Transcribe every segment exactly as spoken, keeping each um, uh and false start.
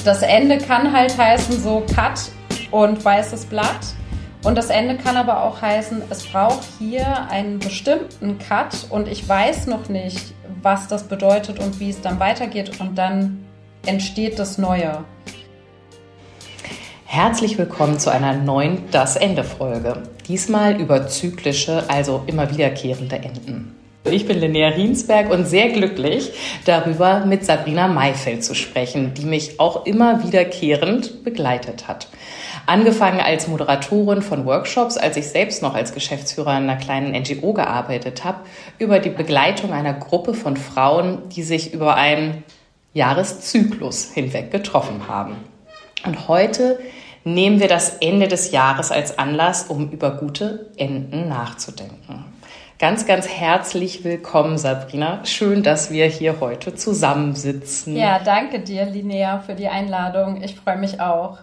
das Ende kann halt heißen so Cut und weißes Blatt. Und das Ende kann aber auch heißen, es braucht hier einen bestimmten Cut und ich weiß noch nicht, was das bedeutet und wie es dann weitergeht und dann entsteht das Neue. Herzlich willkommen zu einer neuen Das Ende-Folge. Diesmal über zyklische, also immer wiederkehrende Enden. Ich bin Linnea Riensberg und sehr glücklich, darüber mit Sabrina Mayfeld zu sprechen, die mich auch immer wiederkehrend begleitet hat. Angefangen als Moderatorin von Workshops, als ich selbst noch als Geschäftsführer in einer kleinen N G O gearbeitet habe, über die Begleitung einer Gruppe von Frauen, die sich über einen Jahreszyklus hinweg getroffen haben. Und heute nehmen wir das Ende des Jahres als Anlass, um über gute Enden nachzudenken. Ganz, ganz herzlich willkommen, Sabrina. Schön, dass wir hier heute zusammensitzen. Ja, danke dir, Linnea, für die Einladung. Ich freue mich auch.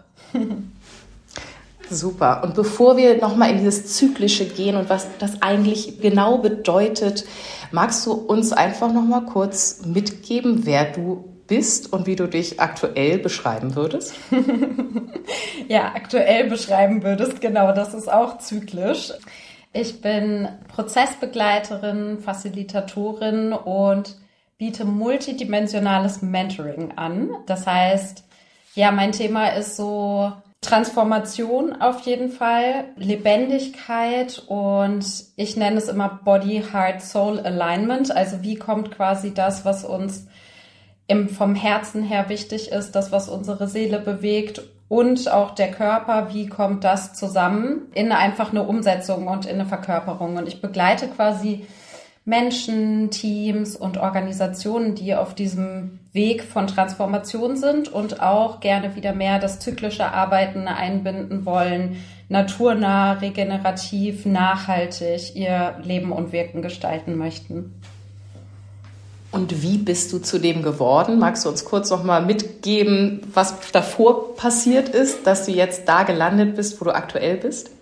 Super. Und bevor wir nochmal in dieses Zyklische gehen und was das eigentlich genau bedeutet, magst du uns einfach nochmal kurz mitgeben, wer du bist und wie du dich aktuell beschreiben würdest? Ja, aktuell beschreiben würdest, genau, das ist auch zyklisch. Ich bin Prozessbegleiterin, Facilitatorin und biete multidimensionales Mentoring an. Das heißt, ja, mein Thema ist so Transformation auf jeden Fall, Lebendigkeit und ich nenne es immer Body, Heart, Soul Alignment. Also wie kommt quasi das, was uns im, vom Herzen her wichtig ist, das, was unsere Seele bewegt und auch der Körper, wie kommt das zusammen in einfach eine Umsetzung und in eine Verkörperung. Und ich begleite quasi Menschen, Teams und Organisationen, die auf diesem Weg von Transformation sind und auch gerne wieder mehr das zyklische Arbeiten einbinden wollen, naturnah, regenerativ, nachhaltig ihr Leben und Wirken gestalten möchten. Und wie bist du zu dem geworden? Magst du uns kurz noch mal mitgeben, was davor passiert ist, dass du jetzt da gelandet bist, wo du aktuell bist?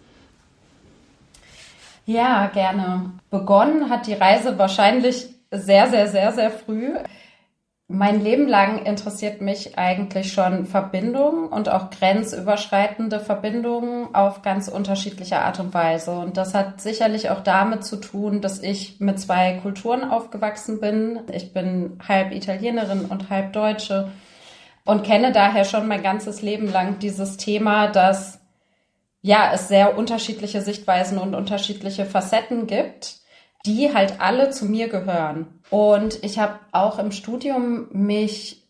Ja, gerne. Begonnen hat die Reise wahrscheinlich sehr, sehr, sehr, sehr früh. Mein Leben lang interessiert mich eigentlich schon Verbindungen und auch grenzüberschreitende Verbindungen auf ganz unterschiedliche Art und Weise. Und das hat sicherlich auch damit zu tun, dass ich mit zwei Kulturen aufgewachsen bin. Ich bin halb Italienerin und halb Deutsche und kenne daher schon mein ganzes Leben lang dieses Thema, dass ja, es sehr unterschiedliche Sichtweisen und unterschiedliche Facetten gibt, die halt alle zu mir gehören. Und ich habe auch im Studium mich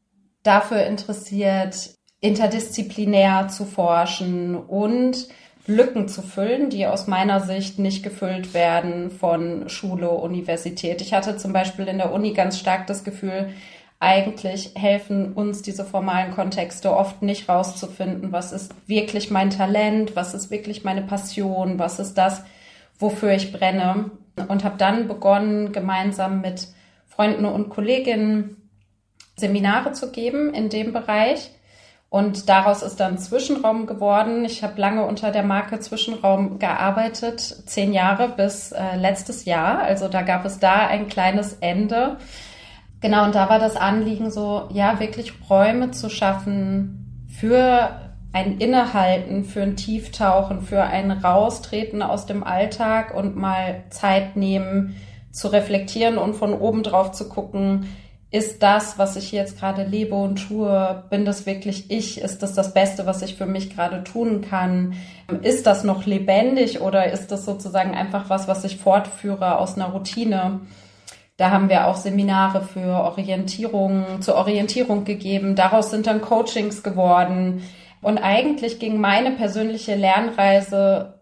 dafür interessiert, interdisziplinär zu forschen und Lücken zu füllen, die aus meiner Sicht nicht gefüllt werden von Schule, Universität. Ich hatte zum Beispiel in der Uni ganz stark das Gefühl, eigentlich helfen uns diese formalen Kontexte oft nicht rauszufinden, was ist wirklich mein Talent, was ist wirklich meine Passion, was ist das, wofür ich brenne. Und habe dann begonnen, gemeinsam mit Freunden und Kolleginnen Seminare zu geben in dem Bereich. Und daraus ist dann Zwischenraum geworden. Ich habe lange unter der Marke Zwischenraum gearbeitet, zehn Jahre bis äh, letztes Jahr. Also da gab es da ein kleines Ende. Genau, und da war das Anliegen so, ja, wirklich Räume zu schaffen für ein Innehalten, für ein Tieftauchen, für ein Raustreten aus dem Alltag und mal Zeit nehmen, zu reflektieren und von oben drauf zu gucken, ist das, was ich jetzt gerade lebe und tue, bin das wirklich ich? Ist das das Beste, was ich für mich gerade tun kann? Ist das noch lebendig oder ist das sozusagen einfach was, was ich fortführe aus einer Routine? Da haben wir auch Seminare für Orientierung, zur Orientierung gegeben. Daraus sind dann Coachings geworden. Und eigentlich ging meine persönliche Lernreise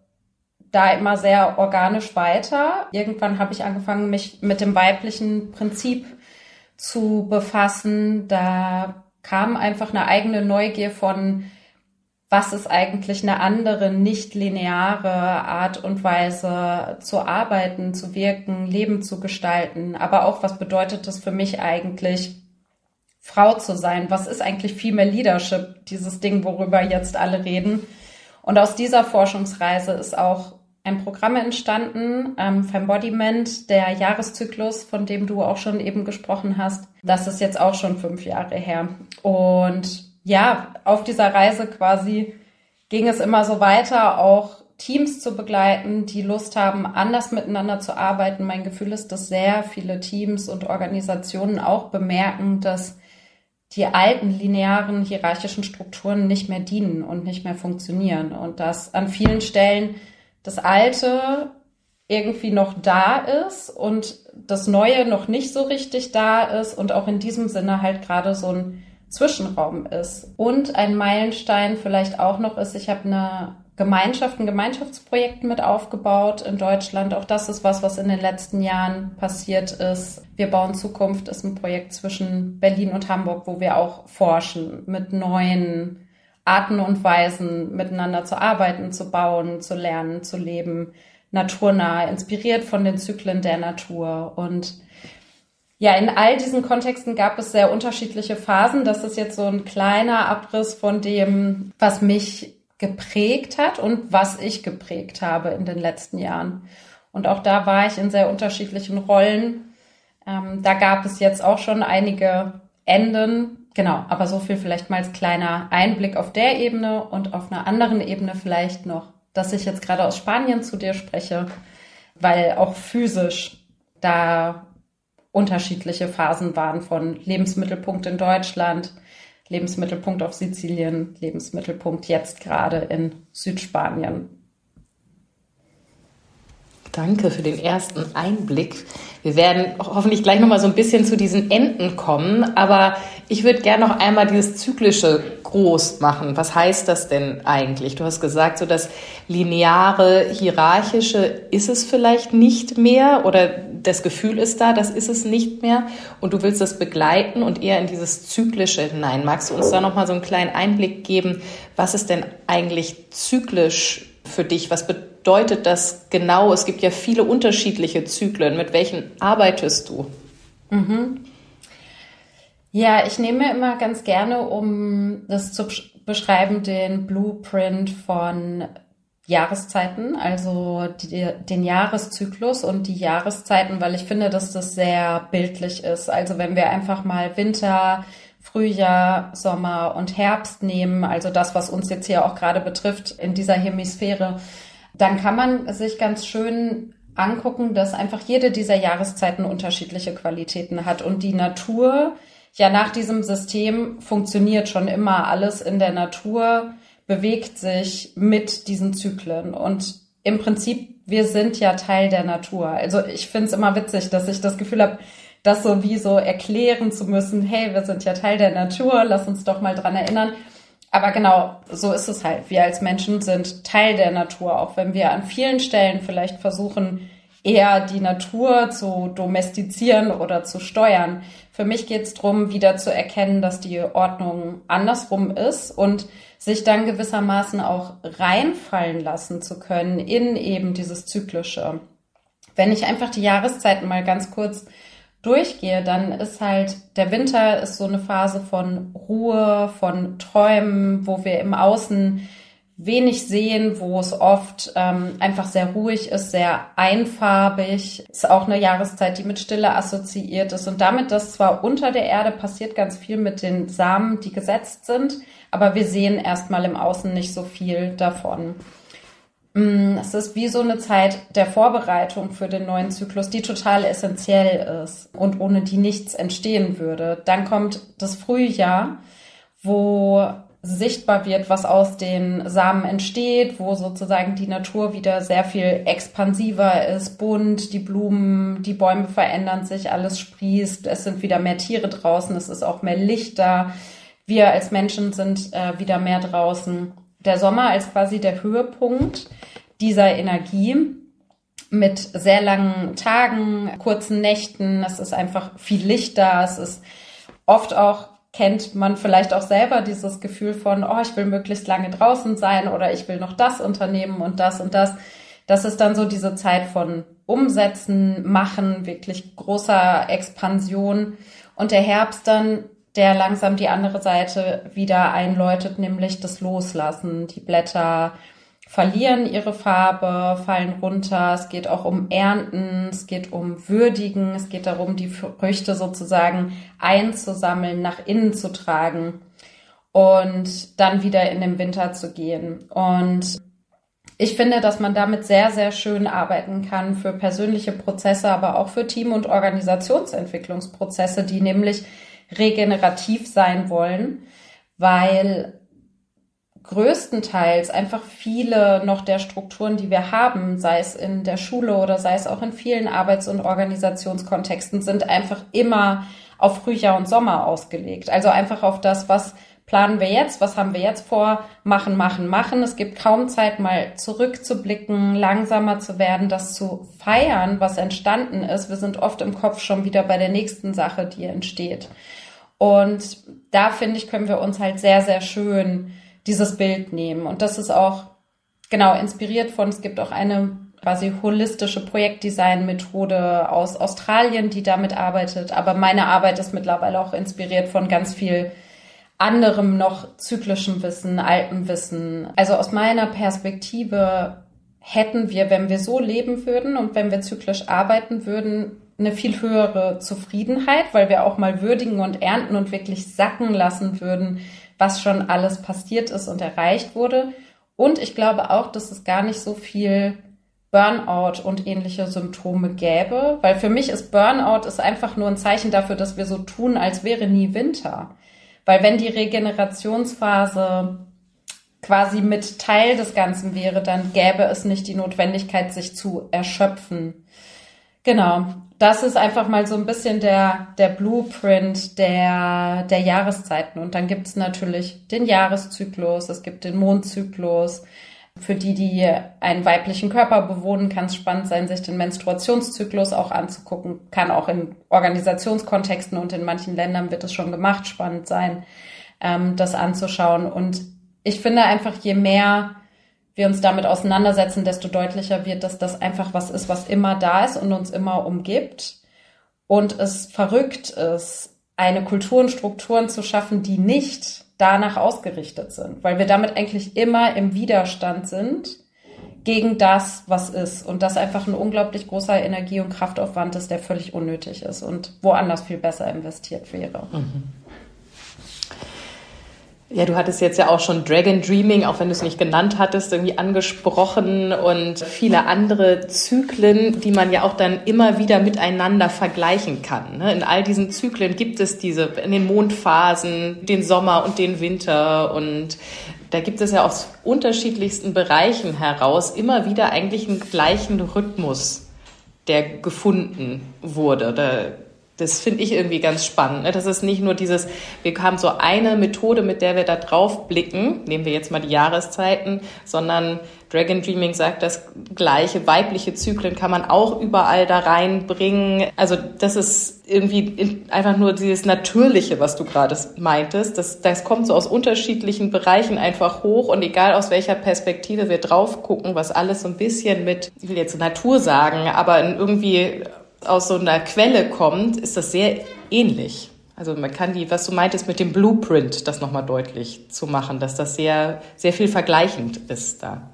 da immer sehr organisch weiter. Irgendwann habe ich angefangen, mich mit dem weiblichen Prinzip zu befassen. Da kam einfach eine eigene Neugier von, was ist eigentlich eine andere, nicht lineare Art und Weise zu arbeiten, zu wirken, Leben zu gestalten. Aber auch, was bedeutet das für mich eigentlich, Frau zu sein? Was ist eigentlich Female Leadership, dieses Ding, worüber jetzt alle reden? Und aus dieser Forschungsreise ist auch ein Programm entstanden, ähm, Fembodiment, der Jahreszyklus, von dem du auch schon eben gesprochen hast. Das ist jetzt auch schon fünf Jahre her. Und ja, auf dieser Reise quasi ging es immer so weiter, auch Teams zu begleiten, die Lust haben, anders miteinander zu arbeiten. Mein Gefühl ist, dass sehr viele Teams und Organisationen auch bemerken, dass die alten linearen hierarchischen Strukturen nicht mehr dienen und nicht mehr funktionieren und dass an vielen Stellen das Alte irgendwie noch da ist und das Neue noch nicht so richtig da ist und auch in diesem Sinne halt gerade so ein Zwischenraum ist. Und ein Meilenstein vielleicht auch noch ist, ich habe eine Gemeinschaft, ein Gemeinschaftsprojekt mit aufgebaut in Deutschland. Auch das ist was, was in den letzten Jahren passiert ist. Wir bauen Zukunft ist ein Projekt zwischen Berlin und Hamburg, wo wir auch forschen, mit neuen Arten und Weisen miteinander zu arbeiten, zu bauen, zu lernen, zu leben, naturnah, inspiriert von den Zyklen der Natur. Und ja, in all diesen Kontexten gab es sehr unterschiedliche Phasen. Das ist jetzt so ein kleiner Abriss von dem, was mich geprägt hat und was ich geprägt habe in den letzten Jahren. Und auch da war ich in sehr unterschiedlichen Rollen. Ähm, da gab es jetzt auch schon einige Enden. Genau, aber so viel vielleicht mal als kleiner Einblick auf der Ebene und auf einer anderen Ebene vielleicht noch, dass ich jetzt gerade aus Spanien zu dir spreche, weil auch physisch da unterschiedliche Phasen waren von Lebensmittelpunkt in Deutschland, Lebensmittelpunkt auf Sizilien, Lebensmittelpunkt jetzt gerade in Südspanien. Danke für den ersten Einblick. Wir werden hoffentlich gleich noch mal so ein bisschen zu diesen Enden kommen, aber ich würde gerne noch einmal dieses Zyklische groß machen. Was heißt das denn eigentlich? Du hast gesagt, so das lineare, hierarchische ist es vielleicht nicht mehr oder das Gefühl ist da, das ist es nicht mehr und du willst das begleiten und eher in dieses Zyklische hinein. Magst du uns da noch mal so einen kleinen Einblick geben? Was ist denn eigentlich zyklisch für dich? Was bedeutet das genau? Es gibt ja viele unterschiedliche Zyklen. Mit welchen arbeitest du? Mhm. Ja, ich nehme mir immer ganz gerne, um das zu beschreiben, den Blueprint von Jahreszeiten, also die, den Jahreszyklus und die Jahreszeiten, weil ich finde, dass das sehr bildlich ist. Also wenn wir einfach mal Winter, Frühjahr, Sommer und Herbst nehmen, also das, was uns jetzt hier auch gerade betrifft in dieser Hemisphäre, dann kann man sich ganz schön angucken, dass einfach jede dieser Jahreszeiten unterschiedliche Qualitäten hat und die Natur, ja, nach diesem System funktioniert schon immer alles in der Natur, bewegt sich mit diesen Zyklen und im Prinzip, wir sind ja Teil der Natur. Also ich finde es immer witzig, dass ich das Gefühl habe, das sowieso erklären zu müssen, hey, wir sind ja Teil der Natur, lass uns doch mal dran erinnern. Aber genau, so ist es halt. Wir als Menschen sind Teil der Natur, auch wenn wir an vielen Stellen vielleicht versuchen, eher die Natur zu domestizieren oder zu steuern. Für mich geht es darum, wieder zu erkennen, dass die Ordnung andersrum ist und sich dann gewissermaßen auch reinfallen lassen zu können in eben dieses Zyklische. Wenn ich einfach die Jahreszeiten mal ganz kurz durchgehe, dann ist halt der Winter ist so eine Phase von Ruhe, von Träumen, wo wir im Außen wenig sehen, wo es oft ähm, einfach sehr ruhig ist, sehr einfarbig. Ist auch eine Jahreszeit, die mit Stille assoziiert ist. Und damit, dass zwar unter der Erde passiert ganz viel mit den Samen, die gesetzt sind, aber wir sehen erstmal im Außen nicht so viel davon. Es ist wie so eine Zeit der Vorbereitung für den neuen Zyklus, die total essentiell ist und ohne die nichts entstehen würde. Dann kommt das Frühjahr, wo sichtbar wird, was aus den Samen entsteht, wo sozusagen die Natur wieder sehr viel expansiver ist, bunt, die Blumen, die Bäume verändern sich, alles sprießt, es sind wieder mehr Tiere draußen, es ist auch mehr Licht da. Wir als Menschen sind äh, wieder mehr draußen. Der Sommer als quasi der Höhepunkt dieser Energie mit sehr langen Tagen, kurzen Nächten. Es ist einfach viel Licht da. Es ist oft auch, kennt man vielleicht auch selber dieses Gefühl von, oh, ich will möglichst lange draußen sein oder ich will noch das unternehmen und das und das. Das ist dann so diese Zeit von Umsetzen, Machen, wirklich großer Expansion. Und der Herbst dann, der langsam die andere Seite wieder einläutet, nämlich das Loslassen. Die Blätter verlieren ihre Farbe, fallen runter. Es geht auch um Ernten, es geht um Würdigen, es geht darum, die Früchte sozusagen einzusammeln, nach innen zu tragen. und dann wieder in den Winter zu gehen. Und ich finde, dass man damit sehr, sehr schön arbeiten kann für persönliche Prozesse, aber auch für Team- und Organisationsentwicklungsprozesse, die nämlich regenerativ sein wollen, weil größtenteils einfach viele noch der Strukturen, die wir haben, sei es in der Schule oder sei es auch in vielen Arbeits- und Organisationskontexten, sind einfach immer auf Frühjahr und Sommer ausgelegt. Also einfach auf das, was planen wir jetzt, was haben wir jetzt vor, machen, machen, machen. Es gibt kaum Zeit, mal zurückzublicken, langsamer zu werden, das zu feiern, was entstanden ist. Wir sind oft im Kopf schon wieder bei der nächsten Sache, die entsteht. Und da, finde ich, können wir uns halt sehr, sehr schön dieses Bild nehmen. Und das ist auch genau inspiriert von, es gibt auch eine quasi holistische Projektdesign-Methode aus Australien, die damit arbeitet. Aber meine Arbeit ist mittlerweile auch inspiriert von ganz viel anderem noch zyklischem Wissen, altem Wissen. Also aus meiner Perspektive hätten wir, wenn wir so leben würden und wenn wir zyklisch arbeiten würden, eine viel höhere Zufriedenheit, weil wir auch mal würdigen und ernten und wirklich sacken lassen würden, was schon alles passiert ist und erreicht wurde. Und ich glaube auch, dass es gar nicht so viel Burnout und ähnliche Symptome gäbe, weil für mich ist Burnout ist einfach nur ein Zeichen dafür, dass wir so tun, als wäre nie Winter. Weil wenn die Regenerationsphase quasi mit Teil des Ganzen wäre, dann gäbe es nicht die Notwendigkeit, sich zu erschöpfen. Genau, das ist einfach mal so ein bisschen der, der Blueprint der, der Jahreszeiten. Und dann gibt es natürlich den Jahreszyklus, es gibt den Mondzyklus. Für die, die einen weiblichen Körper bewohnen, kann es spannend sein, sich den Menstruationszyklus auch anzugucken. Kann auch in Organisationskontexten und in manchen Ländern wird es schon gemacht, spannend sein, ähm, das anzuschauen. Und ich finde einfach, je mehr wir uns damit auseinandersetzen, desto deutlicher wird, dass das einfach was ist, was immer da ist und uns immer umgibt. Und es verrückt ist, eine Kultur und Strukturen zu schaffen, die nicht danach ausgerichtet sind, weil wir damit eigentlich immer im Widerstand sind gegen das, was ist. Und das einfach ein unglaublich großer Energie- und Kraftaufwand ist, der völlig unnötig ist und woanders viel besser investiert wäre. Mhm. Ja, du hattest jetzt ja auch schon Dragon Dreaming, auch wenn du es nicht genannt hattest, irgendwie angesprochen und viele andere Zyklen, die man ja auch dann immer wieder miteinander vergleichen kann. In all diesen Zyklen gibt es diese, in den Mondphasen, den Sommer und den Winter, und da gibt es ja aus unterschiedlichsten Bereichen heraus immer wieder eigentlich einen gleichen Rhythmus, der gefunden wurde. Da Das finde ich irgendwie ganz spannend. Ne? Das ist nicht nur dieses, wir haben so eine Methode, mit der wir da drauf blicken, nehmen wir jetzt mal die Jahreszeiten, sondern Dragon Dreaming sagt, das gleiche, weibliche Zyklen kann man auch überall da reinbringen. Also das ist irgendwie einfach nur dieses Natürliche, was du gerade meintest. Das, das kommt so aus unterschiedlichen Bereichen einfach hoch, und egal aus welcher Perspektive wir drauf gucken, was alles so ein bisschen mit, ich will jetzt Natur sagen, aber irgendwie aus so einer Quelle kommt, ist das sehr ähnlich. Also man kann die, was du meintest mit dem Blueprint, das nochmal deutlich zu machen, dass das sehr, sehr viel vergleichend ist da.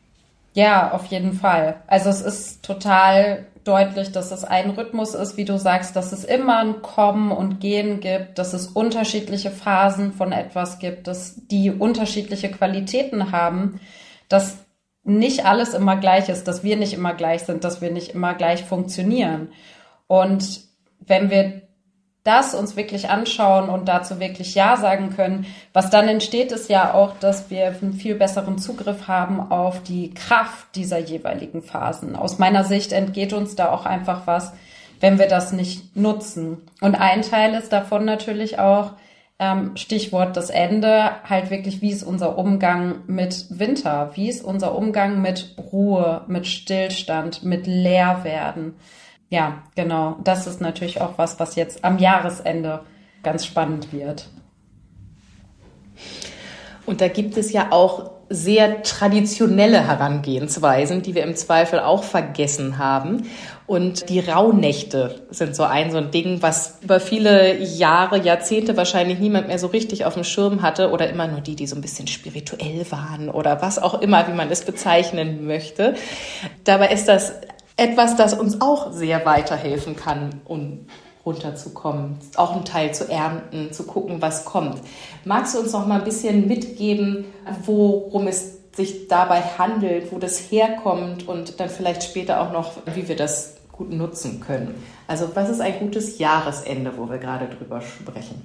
Ja, auf jeden Fall. Also es ist total deutlich, dass es ein Rhythmus ist, wie du sagst, dass es immer ein Kommen und Gehen gibt, dass es unterschiedliche Phasen von etwas gibt, dass die unterschiedliche Qualitäten haben, dass nicht alles immer gleich ist, dass wir nicht immer gleich sind, dass wir nicht immer gleich funktionieren. Und wenn wir das uns wirklich anschauen und dazu wirklich Ja sagen können, was dann entsteht, ist ja auch, dass wir einen viel besseren Zugriff haben auf die Kraft dieser jeweiligen Phasen. Aus meiner Sicht entgeht uns da auch einfach was, wenn wir das nicht nutzen. Und ein Teil ist davon natürlich auch, Stichwort das Ende, halt wirklich, wie ist unser Umgang mit Winter? Wie ist unser Umgang mit Ruhe, mit Stillstand, mit Leerwerden? Ja, genau. Das ist natürlich auch was, was jetzt am Jahresende ganz spannend wird. Und da gibt es ja auch sehr traditionelle Herangehensweisen, die wir im Zweifel auch vergessen haben. Und die Rauhnächte sind so ein, so ein Ding, was über viele Jahre, Jahrzehnte wahrscheinlich niemand mehr so richtig auf dem Schirm hatte, oder immer nur die, die so ein bisschen spirituell waren oder was auch immer, wie man es bezeichnen möchte. Dabei ist das etwas, das uns auch sehr weiterhelfen kann, um runterzukommen, auch einen Teil zu ernten, zu gucken, was kommt. Magst du uns noch mal ein bisschen mitgeben, worum es sich dabei handelt, wo das herkommt und dann vielleicht später auch noch, wie wir das gut nutzen können? Also was ist ein gutes Jahresende, wo wir gerade drüber sprechen?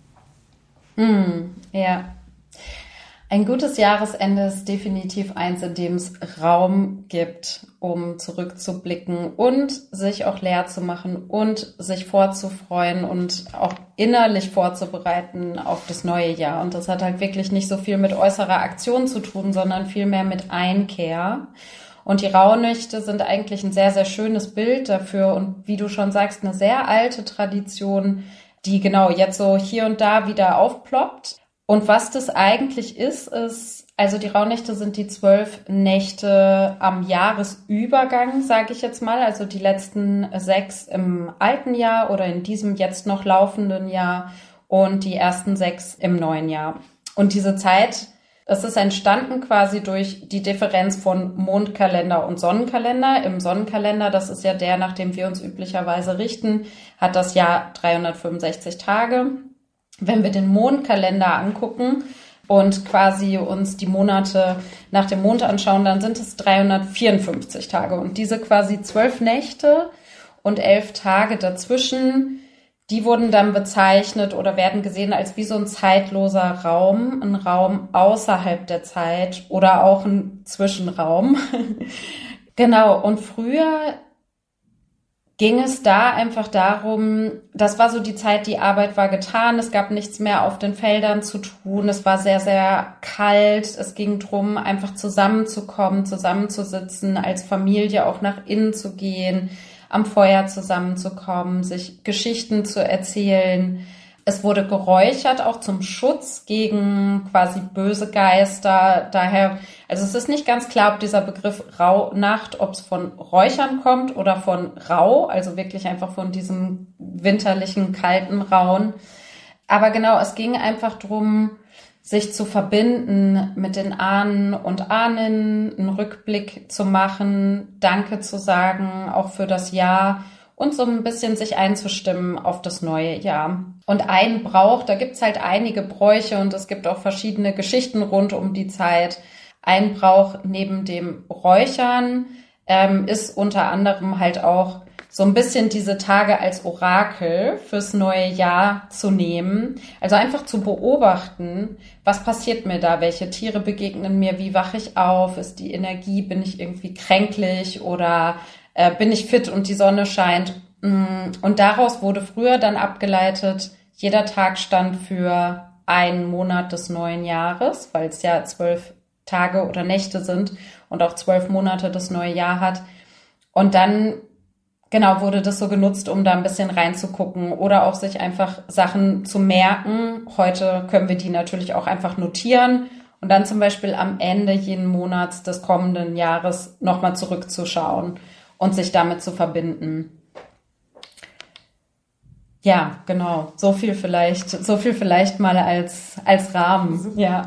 Hm, ja. Ein gutes Jahresende ist definitiv eins, in dem es Raum gibt, um zurückzublicken und sich auch leer zu machen und sich vorzufreuen und auch innerlich vorzubereiten auf das neue Jahr. Und das hat halt wirklich nicht so viel mit äußerer Aktion zu tun, sondern vielmehr mit Einkehr. Und die Rauhnächte sind eigentlich ein sehr, sehr schönes Bild dafür und wie du schon sagst, eine sehr alte Tradition, die genau jetzt so hier und da wieder aufploppt. Und was das eigentlich ist, ist, also die Rauhnächte sind die zwölf Nächte am Jahresübergang, sage ich jetzt mal, also die letzten sechs im alten Jahr oder in diesem jetzt noch laufenden Jahr und die ersten sechs im neuen Jahr. Und diese Zeit, es ist entstanden quasi durch die Differenz von Mondkalender und Sonnenkalender. Im Sonnenkalender, das ist ja der, nach dem wir uns üblicherweise richten, hat das Jahr dreihundertfünfundsechzig Tage. Wenn wir den Mondkalender angucken und quasi uns die Monate nach dem Mond anschauen, dann sind es dreihundertvierundfünfzig Tage. Und diese quasi zwölf Nächte und elf Tage dazwischen, die wurden dann bezeichnet oder werden gesehen als wie so ein zeitloser Raum, ein Raum außerhalb der Zeit oder auch ein Zwischenraum. Genau, und früher ging es da einfach darum, das war so die Zeit, die Arbeit war getan, es gab nichts mehr auf den Feldern zu tun, es war sehr, sehr kalt, es ging drum, einfach zusammenzukommen, zusammenzusitzen, als Familie auch nach innen zu gehen, am Feuer zusammenzukommen, sich Geschichten zu erzählen. Es wurde geräuchert, auch zum Schutz gegen quasi böse Geister. Daher, also es ist nicht ganz klar, ob dieser Begriff Rauhnacht, ob es von Räuchern kommt oder von Rau, also wirklich einfach von diesem winterlichen, kalten Rauen. Aber genau, es ging einfach drum, sich zu verbinden mit den Ahnen und Ahnen, einen Rückblick zu machen, Danke zu sagen, auch für das Jahr und so ein bisschen sich einzustimmen auf das neue Jahr. Und ein Brauch, da gibt's halt einige Bräuche und es gibt auch verschiedene Geschichten rund um die Zeit. Ein Brauch neben dem Räuchern ähm, ist unter anderem halt auch so ein bisschen diese Tage als Orakel fürs neue Jahr zu nehmen. Also einfach zu beobachten, was passiert mir da, welche Tiere begegnen mir, wie wache ich auf, ist die Energie, bin ich irgendwie kränklich oder äh, bin ich fit und die Sonne scheint. Und daraus wurde früher dann abgeleitet, jeder Tag stand für einen Monat des neuen Jahres, weil es ja zwölf Tage oder Nächte sind und auch zwölf Monate das neue Jahr hat. Und dann genau, wurde das so genutzt, um da ein bisschen reinzugucken oder auch sich einfach Sachen zu merken. Heute können wir die natürlich auch einfach notieren und dann zum Beispiel am Ende jeden Monats des kommenden Jahres nochmal zurückzuschauen und sich damit zu verbinden. Ja, genau. So viel vielleicht, so viel vielleicht mal als, als Rahmen. Ja.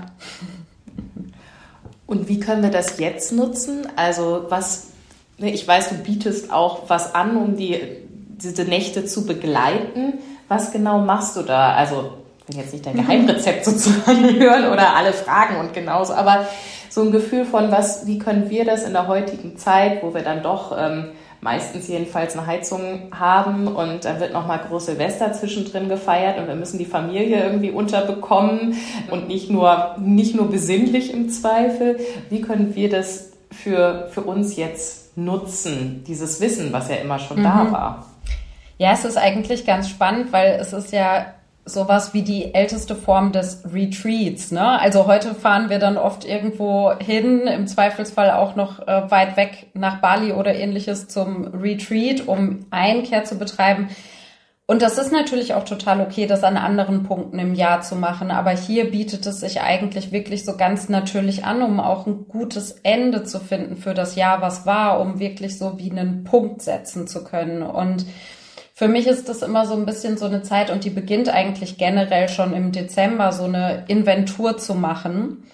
Und wie können wir das jetzt nutzen? Also was Ich weiß, du bietest auch was an, um die, diese Nächte zu begleiten. Was genau machst du da? Also, ich will jetzt nicht dein Geheimrezept sozusagen hören oder alle Fragen und genauso, aber so ein Gefühl von, was, wie können wir das in der heutigen Zeit, wo wir dann doch ähm, meistens jedenfalls eine Heizung haben und dann wird nochmal groß Silvester zwischendrin gefeiert und wir müssen die Familie irgendwie unterbekommen und nicht nur, nicht nur besinnlich im Zweifel. Wie können wir das für, für uns jetzt nutzen, dieses Wissen, was ja immer schon mhm. da war? Ja, es ist eigentlich ganz spannend, weil es ist ja sowas wie die älteste Form des Retreats, ne? Also heute fahren wir dann oft irgendwo hin, im Zweifelsfall auch noch äh, weit weg nach Bali oder ähnliches zum Retreat, um Einkehr zu betreiben. Und das ist natürlich auch total okay, das an anderen Punkten im Jahr zu machen. Aber hier bietet es sich eigentlich wirklich so ganz natürlich an, um auch ein gutes Ende zu finden für das Jahr, was war, um wirklich so wie einen Punkt setzen zu können. Und für mich ist das immer so ein bisschen so eine Zeit und die beginnt eigentlich generell schon im Dezember, so eine Inventur zu machen.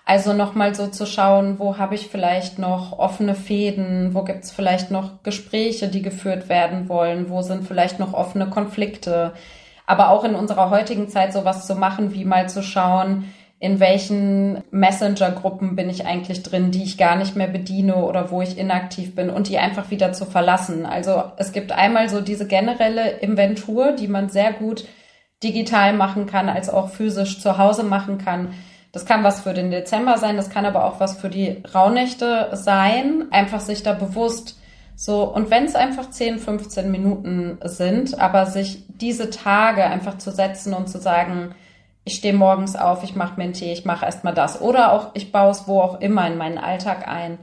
Also nochmal so zu schauen, wo habe ich vielleicht noch offene Fäden, wo gibt es vielleicht noch Gespräche, die geführt werden wollen, wo sind vielleicht noch offene Konflikte. Aber auch in unserer heutigen Zeit sowas zu machen, wie mal zu schauen, in welchen Messenger-Gruppen bin ich eigentlich drin, die ich gar nicht mehr bediene oder wo ich inaktiv bin und die einfach wieder zu verlassen. Also es gibt einmal so diese generelle Inventur, die man sehr gut digital machen kann, als auch physisch zu Hause machen kann. Das kann was für den Dezember sein, das kann aber auch was für die Rauhnächte sein. Einfach sich da bewusst so, und wenn es einfach zehn, fünfzehn Minuten sind, aber sich diese Tage einfach zu setzen und zu sagen, ich stehe morgens auf, ich mache mir einen Tee, ich mache erstmal das. Oder auch, ich baue es wo auch immer in meinen Alltag ein.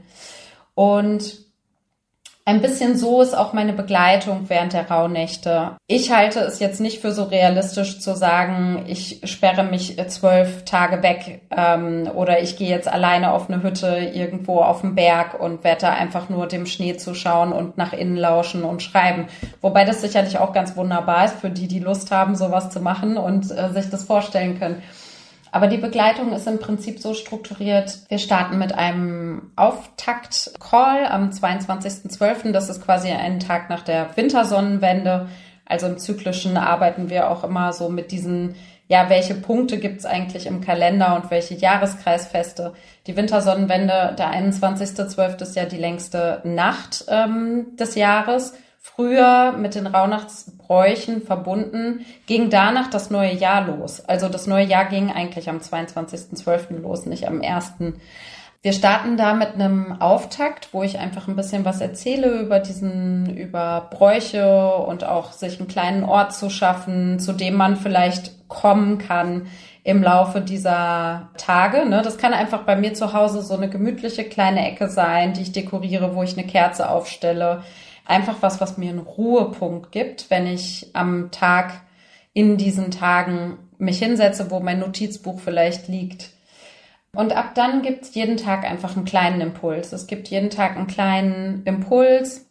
Und ein bisschen so ist auch meine Begleitung während der Rauhnächte. Ich halte es jetzt nicht für so realistisch zu sagen, ich sperre mich zwölf Tage weg ähm, oder ich gehe jetzt alleine auf eine Hütte irgendwo auf dem Berg und werde da einfach nur dem Schnee zuschauen und nach innen lauschen und schreiben. Wobei das sicherlich auch ganz wunderbar ist für die, die Lust haben, sowas zu machen und äh, sich das vorstellen können. Aber die Begleitung ist im Prinzip so strukturiert. Wir starten mit einem Auftakt-Call am zweiundzwanzigsten zwölften Das ist quasi ein Tag nach der Wintersonnenwende. Also im Zyklischen arbeiten wir auch immer so mit diesen, ja, welche Punkte gibt es eigentlich im Kalender und welche Jahreskreisfeste. Die Wintersonnenwende, der einundzwanzigsten zwölften ist ja die längste Nacht ähm, des Jahres. Früher mit den Rauhnachtsbräuchen verbunden, ging danach das neue Jahr los. Also das neue Jahr ging eigentlich am zweiundzwanzigsten zwölften los, nicht am ersten Wir starten da mit einem Auftakt, wo ich einfach ein bisschen was erzähle über diesen, über Bräuche und auch sich einen kleinen Ort zu schaffen, zu dem man vielleicht kommen kann im Laufe dieser Tage. Ne? Das kann einfach bei mir zu Hause so eine gemütliche kleine Ecke sein, die ich dekoriere, wo ich eine Kerze aufstelle. Einfach was, was mir einen Ruhepunkt gibt, wenn ich am Tag in diesen Tagen mich hinsetze, wo mein Notizbuch vielleicht liegt. Und ab dann gibt es jeden Tag einfach einen kleinen Impuls. Es gibt jeden Tag einen kleinen Impuls,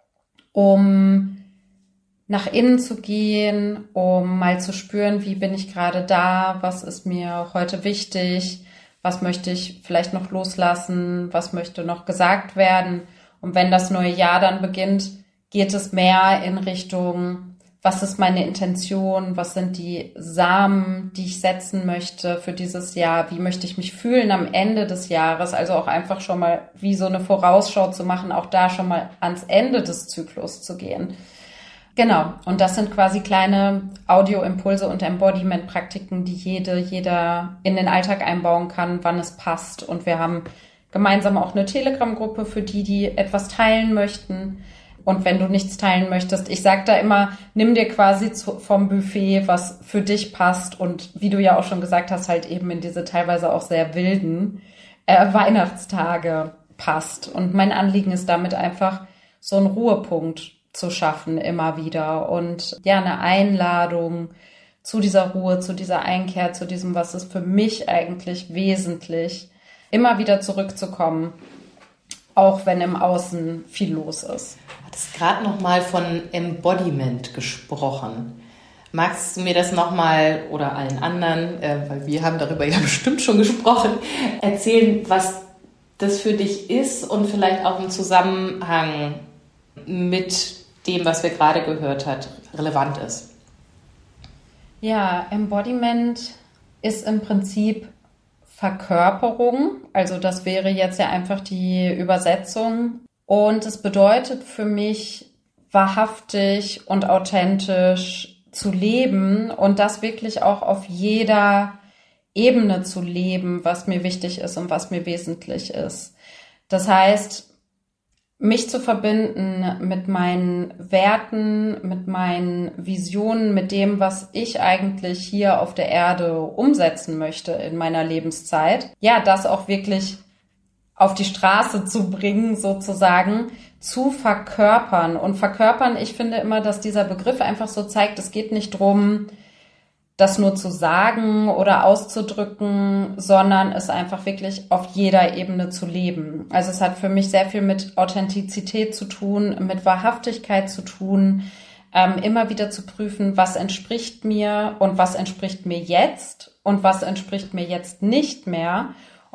um nach innen zu gehen, um mal zu spüren, wie bin ich gerade da, was ist mir heute wichtig, was möchte ich vielleicht noch loslassen, was möchte noch gesagt werden. Und wenn das neue Jahr dann beginnt, geht es mehr in Richtung, was ist meine Intention, was sind die Samen, die ich setzen möchte für dieses Jahr, wie möchte ich mich fühlen am Ende des Jahres, also auch einfach schon mal wie so eine Vorausschau zu machen, auch da schon mal ans Ende des Zyklus zu gehen. Genau, und das sind quasi kleine Audioimpulse und Embodiment-Praktiken, die jede, jeder in den Alltag einbauen kann, wann es passt. Und wir haben gemeinsam auch eine Telegram-Gruppe für die, die etwas teilen möchten. Und wenn du nichts teilen möchtest, ich sage da immer, nimm dir quasi zu, vom Buffet, was für dich passt und wie du ja auch schon gesagt hast, halt eben in diese teilweise auch sehr wilden äh, Weihnachtstage passt. Und mein Anliegen ist damit einfach, so einen Ruhepunkt zu schaffen immer wieder und ja, eine Einladung zu dieser Ruhe, zu dieser Einkehr, zu diesem, was ist für mich eigentlich wesentlich, immer wieder zurückzukommen, auch wenn im Außen viel los ist. Du hattest gerade noch mal von Embodiment gesprochen. Magst du mir das nochmal oder allen anderen, äh, weil wir haben darüber ja bestimmt schon gesprochen, erzählen, was das für dich ist und vielleicht auch im Zusammenhang mit dem, was wir gerade gehört haben, relevant ist? Ja, Embodiment ist im Prinzip Verkörperung, also das wäre jetzt ja einfach die Übersetzung. Und es bedeutet für mich, wahrhaftig und authentisch zu leben und das wirklich auch auf jeder Ebene zu leben, was mir wichtig ist und was mir wesentlich ist. Das heißt, mich zu verbinden mit meinen Werten, mit meinen Visionen, mit dem, was ich eigentlich hier auf der Erde umsetzen möchte in meiner Lebenszeit. Ja, das auch wirklich auf die Straße zu bringen, sozusagen, zu verkörpern. Und verkörpern, ich finde immer, dass dieser Begriff einfach so zeigt, es geht nicht drum, das nur zu sagen oder auszudrücken, sondern es einfach wirklich auf jeder Ebene zu leben. Also es hat für mich sehr viel mit Authentizität zu tun, mit Wahrhaftigkeit zu tun, ähm, immer wieder zu prüfen, was entspricht mir und was entspricht mir jetzt und was entspricht mir jetzt nicht mehr.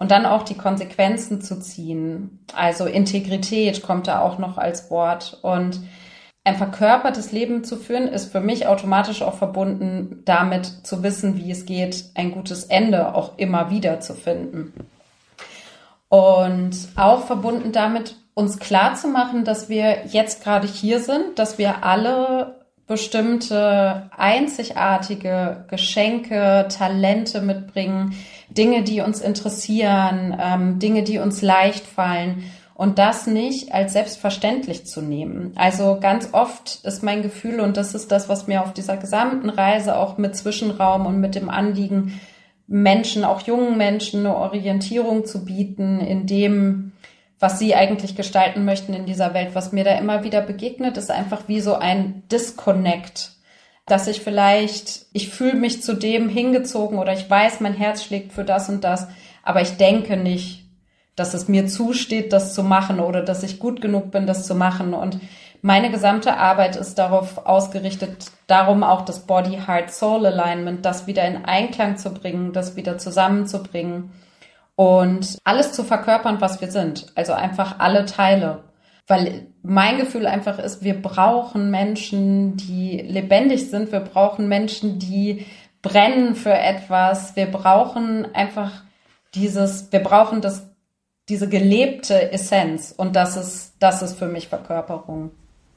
und dann auch die Konsequenzen zu ziehen. Also Integrität kommt da auch noch als Wort. Und ein verkörpertes Leben zu führen, ist für mich automatisch auch verbunden damit zu wissen, wie es geht, ein gutes Ende auch immer wieder zu finden. Und auch verbunden damit, uns klar zu machen, dass wir jetzt gerade hier sind, dass wir alle bestimmte einzigartige Geschenke, Talente mitbringen, Dinge, die uns interessieren, ähm, Dinge, die uns leicht fallen. Und das nicht als selbstverständlich zu nehmen. Also ganz oft ist mein Gefühl, und das ist das, was mir auf dieser gesamten Reise auch mit Zwischenraum und mit dem Anliegen, Menschen, auch jungen Menschen, eine Orientierung zu bieten in dem, was sie eigentlich gestalten möchten in dieser Welt. Was mir da immer wieder begegnet, ist einfach wie so ein Disconnect, dass ich vielleicht, ich fühle mich zu dem hingezogen oder ich weiß, mein Herz schlägt für das und das, aber ich denke nicht, dass es mir zusteht, das zu machen oder dass ich gut genug bin, das zu machen. Und meine gesamte Arbeit ist darauf ausgerichtet, darum auch das Body-Heart-Soul-Alignment, das wieder in Einklang zu bringen, das wieder zusammenzubringen und alles zu verkörpern, was wir sind. Also einfach alle Teile. Weil mein Gefühl einfach ist, wir brauchen Menschen, die lebendig sind. Wir brauchen Menschen, die brennen für etwas. Wir brauchen einfach dieses, wir brauchen das diese gelebte Essenz. Und das ist, das ist für mich Verkörperung.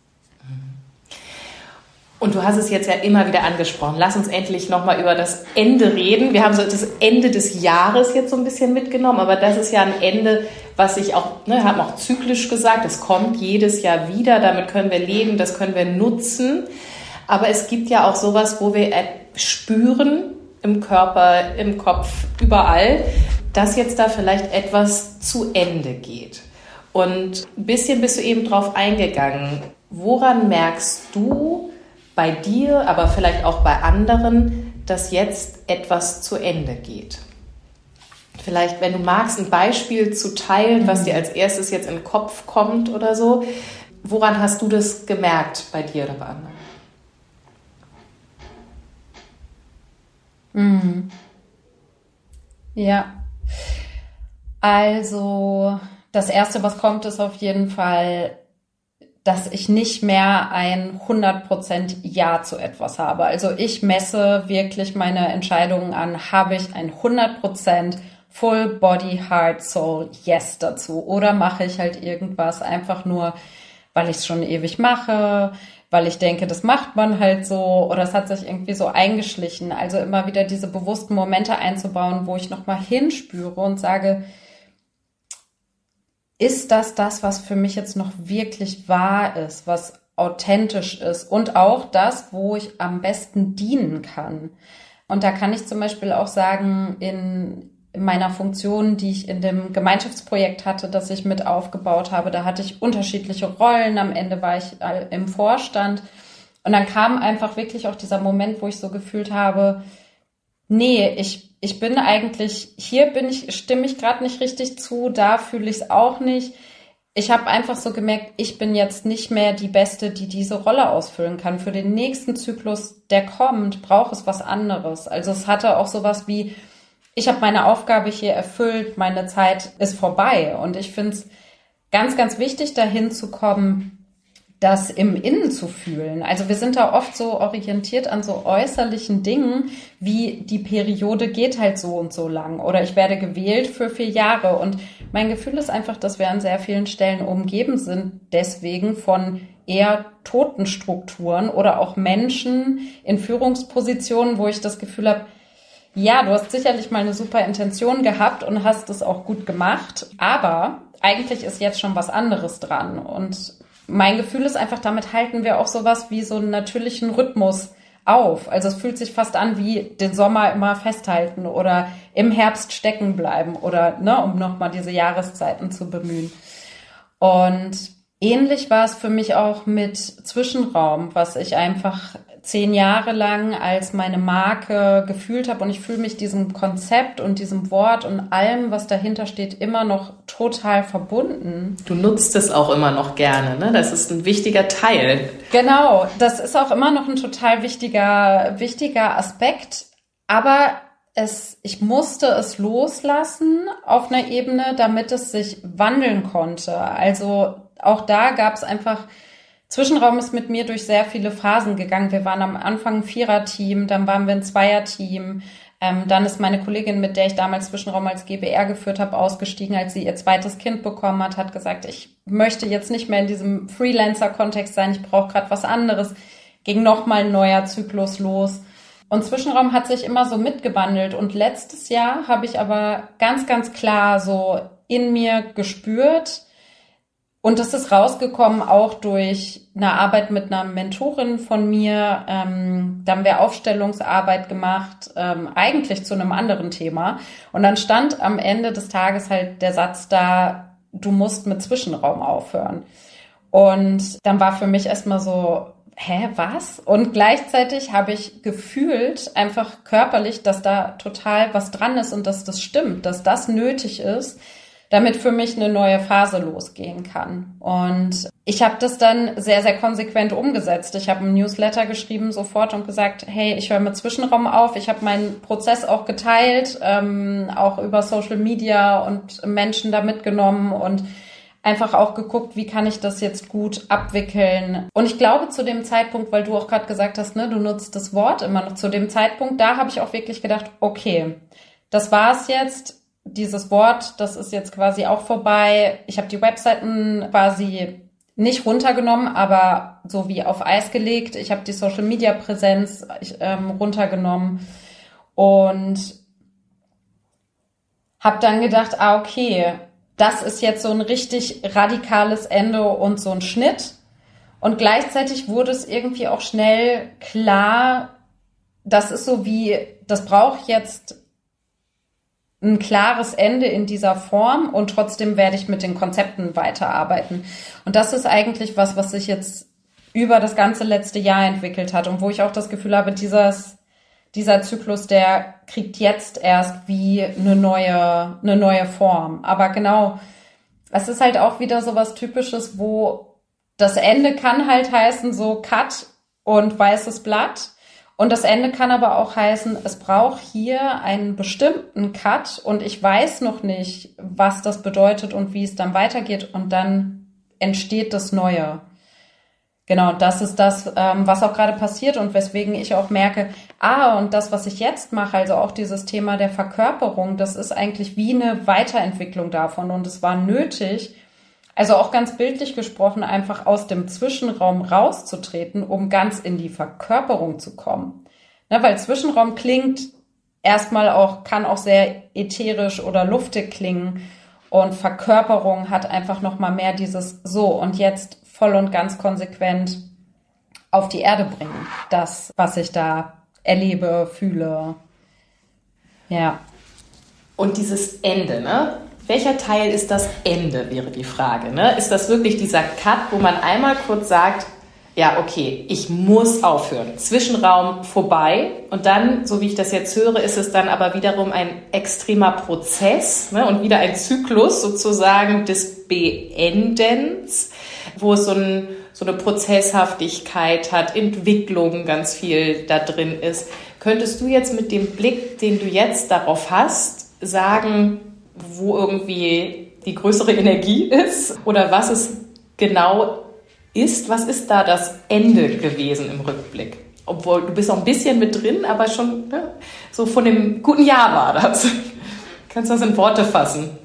Und du hast es jetzt ja immer wieder angesprochen. Lass uns endlich nochmal über das Ende reden. Wir haben so das Ende des Jahres jetzt so ein bisschen mitgenommen, aber das ist ja ein Ende, was sich auch, ne, haben auch zyklisch gesagt, es kommt jedes Jahr wieder, damit können wir leben, das können wir nutzen. Aber es gibt ja auch sowas, wo wir spüren, im Körper, im Kopf, überall, dass jetzt da vielleicht etwas zu Ende geht. Und ein bisschen bist du eben drauf eingegangen. Woran merkst du bei dir, aber vielleicht auch bei anderen, dass jetzt etwas zu Ende geht? Vielleicht, wenn du magst, ein Beispiel zu teilen, was dir als erstes jetzt in den Kopf kommt oder so. Woran hast du das gemerkt bei dir oder bei anderen? Mhm. Ja. Also das Erste, was kommt, ist auf jeden Fall, dass ich nicht mehr ein hundert Prozent Ja zu etwas habe. Also ich messe wirklich meine Entscheidungen an, habe ich ein hundert Prozent Full Body, Heart, Soul, Yes dazu? Oder mache ich halt irgendwas einfach nur, weil ich es schon ewig mache, weil ich denke, das macht man halt so oder es hat sich irgendwie so eingeschlichen. Also immer wieder diese bewussten Momente einzubauen, wo ich nochmal hinspüre und sage, ist das das, was für mich jetzt noch wirklich wahr ist, was authentisch ist und auch das, wo ich am besten dienen kann. Und da kann ich zum Beispiel auch sagen, in meiner Funktion, die ich in dem Gemeinschaftsprojekt hatte, das ich mit aufgebaut habe, da hatte ich unterschiedliche Rollen. Am Ende war ich im Vorstand. Und dann kam einfach wirklich auch dieser Moment, wo ich so gefühlt habe, nee, ich ich bin eigentlich, hier bin ich, stimme ich gerade nicht richtig zu, da fühle ich es auch nicht. Ich habe einfach so gemerkt, ich bin jetzt nicht mehr die Beste, die diese Rolle ausfüllen kann. Für den nächsten Zyklus, der kommt, braucht es was anderes. Also es hatte auch sowas wie, ich habe meine Aufgabe hier erfüllt, meine Zeit ist vorbei. Und ich finde es ganz, ganz wichtig, dahin zu kommen, das im Innen zu fühlen. Also wir sind da oft so orientiert an so äußerlichen Dingen, wie die Periode geht halt so und so lang oder ich werde gewählt für vier Jahre. Und mein Gefühl ist einfach, dass wir an sehr vielen Stellen umgeben sind, deswegen von eher toten Strukturen oder auch Menschen in Führungspositionen, wo ich das Gefühl habe, ja, du hast sicherlich mal eine super Intention gehabt und hast es auch gut gemacht, aber eigentlich ist jetzt schon was anderes dran. Und mein Gefühl ist einfach, damit halten wir auch sowas wie so einen natürlichen Rhythmus auf. Also es fühlt sich fast an wie den Sommer immer festhalten oder im Herbst stecken bleiben oder, ne, um nochmal diese Jahreszeiten zu bemühen. Und ähnlich war es für mich auch mit Zwischenraum, was ich einfach zehn Jahre lang als meine Marke gefühlt habe. Und ich fühle mich diesem Konzept und diesem Wort und allem, was dahinter steht, immer noch total verbunden. Du nutzt es auch immer noch gerne, ne? Das ist ein wichtiger Teil. Genau, das ist auch immer noch ein total wichtiger, wichtiger Aspekt. Aber es, ich musste es loslassen auf einer Ebene, damit es sich wandeln konnte. Also auch da gab es einfach, Zwischenraum ist mit mir durch sehr viele Phasen gegangen. Wir waren am Anfang ein Viererteam, dann waren wir ein Zweierteam. Ähm, dann ist meine Kollegin, mit der ich damals Zwischenraum als G B R geführt habe, ausgestiegen, als sie ihr zweites Kind bekommen hat, hat gesagt, ich möchte jetzt nicht mehr in diesem Freelancer-Kontext sein, ich brauche gerade was anderes. Ging nochmal ein neuer Zyklus los. Und Zwischenraum hat sich immer so mitgewandelt. Und letztes Jahr habe ich aber ganz, ganz klar so in mir gespürt, und das ist rausgekommen auch durch eine Arbeit mit einer Mentorin von mir. Ähm, da haben wir Aufstellungsarbeit gemacht, ähm, eigentlich zu einem anderen Thema. Und dann stand am Ende des Tages halt der Satz da, du musst mit Zwischenraum aufhören. Und dann war für mich erstmal so, hä, was? Und gleichzeitig habe ich gefühlt, einfach körperlich, dass da total was dran ist und dass das stimmt, dass das nötig ist, damit für mich eine neue Phase losgehen kann. Und ich habe das dann sehr, sehr konsequent umgesetzt. Ich habe einen Newsletter geschrieben sofort und gesagt, hey, ich höre mit Zwischenraum auf. Ich habe meinen Prozess auch geteilt, ähm, auch über Social Media und Menschen da mitgenommen und einfach auch geguckt, wie kann ich das jetzt gut abwickeln. Und ich glaube, zu dem Zeitpunkt, weil du auch gerade gesagt hast, ne, du nutzt das Wort immer noch, zu dem Zeitpunkt, da habe ich auch wirklich gedacht, okay, das war's jetzt. Dieses Wort, das ist jetzt quasi auch vorbei. Ich habe die Webseiten quasi nicht runtergenommen, aber so wie auf Eis gelegt. Ich habe die Social-Media-Präsenz ähm, runtergenommen und habe dann gedacht, ah, okay, das ist jetzt so ein richtig radikales Ende und so ein Schnitt. Und gleichzeitig wurde es irgendwie auch schnell klar, das ist so wie, das braucht jetzt ein klares Ende in dieser Form und trotzdem werde ich mit den Konzepten weiterarbeiten. Und das ist eigentlich was, was sich jetzt über das ganze letzte Jahr entwickelt hat und wo ich auch das Gefühl habe, dieses, dieser Zyklus, der kriegt jetzt erst wie eine neue, eine neue Form. Aber genau, es ist halt auch wieder so was Typisches, wo das Ende kann halt heißen so Cut und weißes Blatt. Und das Ende kann aber auch heißen, es braucht hier einen bestimmten Cut und ich weiß noch nicht, was das bedeutet und wie es dann weitergeht und dann entsteht das Neue. Genau, das ist das, ähm, was auch gerade passiert und weswegen ich auch merke, ah, und das, was ich jetzt mache, also auch dieses Thema der Verkörperung, das ist eigentlich wie eine Weiterentwicklung davon und es war nötig, also auch ganz bildlich gesprochen, einfach aus dem Zwischenraum rauszutreten, um ganz in die Verkörperung zu kommen. Ne, weil Zwischenraum klingt erstmal auch, kann auch sehr ätherisch oder luftig klingen. Und Verkörperung hat einfach nochmal mehr dieses so und jetzt voll und ganz konsequent auf die Erde bringen. Das, was ich da erlebe, fühle. Ja. Und dieses Ende, ne? Welcher Teil ist das Ende, wäre die Frage. Ne? Ist das wirklich dieser Cut, wo man einmal kurz sagt, ja, okay, ich muss aufhören. Zwischenraum vorbei. Und dann, so wie ich das jetzt höre, ist es dann aber wiederum ein extremer Prozess, ne? Und wieder ein Zyklus sozusagen des Beendens, wo es so, ein, so eine Prozesshaftigkeit hat, Entwicklung ganz viel da drin ist. Könntest du jetzt mit dem Blick, den du jetzt darauf hast, sagen, wo irgendwie die größere Energie ist oder was es genau ist? Was ist da das Ende gewesen im Rückblick? Obwohl, du bist auch ein bisschen mit drin, aber schon ne, so von dem guten Jahr war das. Kannst du das in Worte fassen?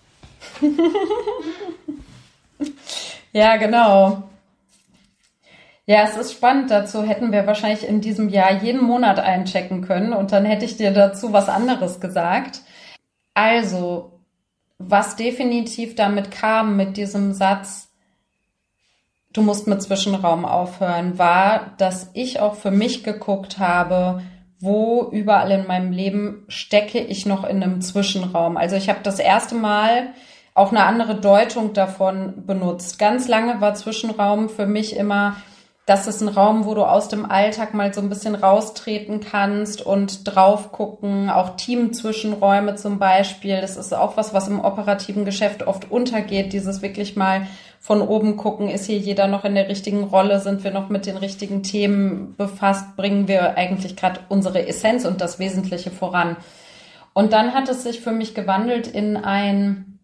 Ja, genau. Ja, es ist spannend. Dazu hätten wir wahrscheinlich in diesem Jahr jeden Monat einchecken können und dann hätte ich dir dazu was anderes gesagt. Also, was definitiv damit kam, mit diesem Satz, du musst mit Zwischenraum aufhören, war, dass ich auch für mich geguckt habe, wo überall in meinem Leben stecke ich noch in einem Zwischenraum. Also ich habe das erste Mal auch eine andere Deutung davon benutzt. Ganz lange war Zwischenraum für mich immer, das ist ein Raum, wo du aus dem Alltag mal so ein bisschen raustreten kannst und drauf gucken, auch Team-Zwischenräume zum Beispiel. Das ist auch was, was im operativen Geschäft oft untergeht, dieses wirklich mal von oben gucken, ist hier jeder noch in der richtigen Rolle, sind wir noch mit den richtigen Themen befasst, bringen wir eigentlich gerade unsere Essenz und das Wesentliche voran. Und dann hat es sich für mich gewandelt in ein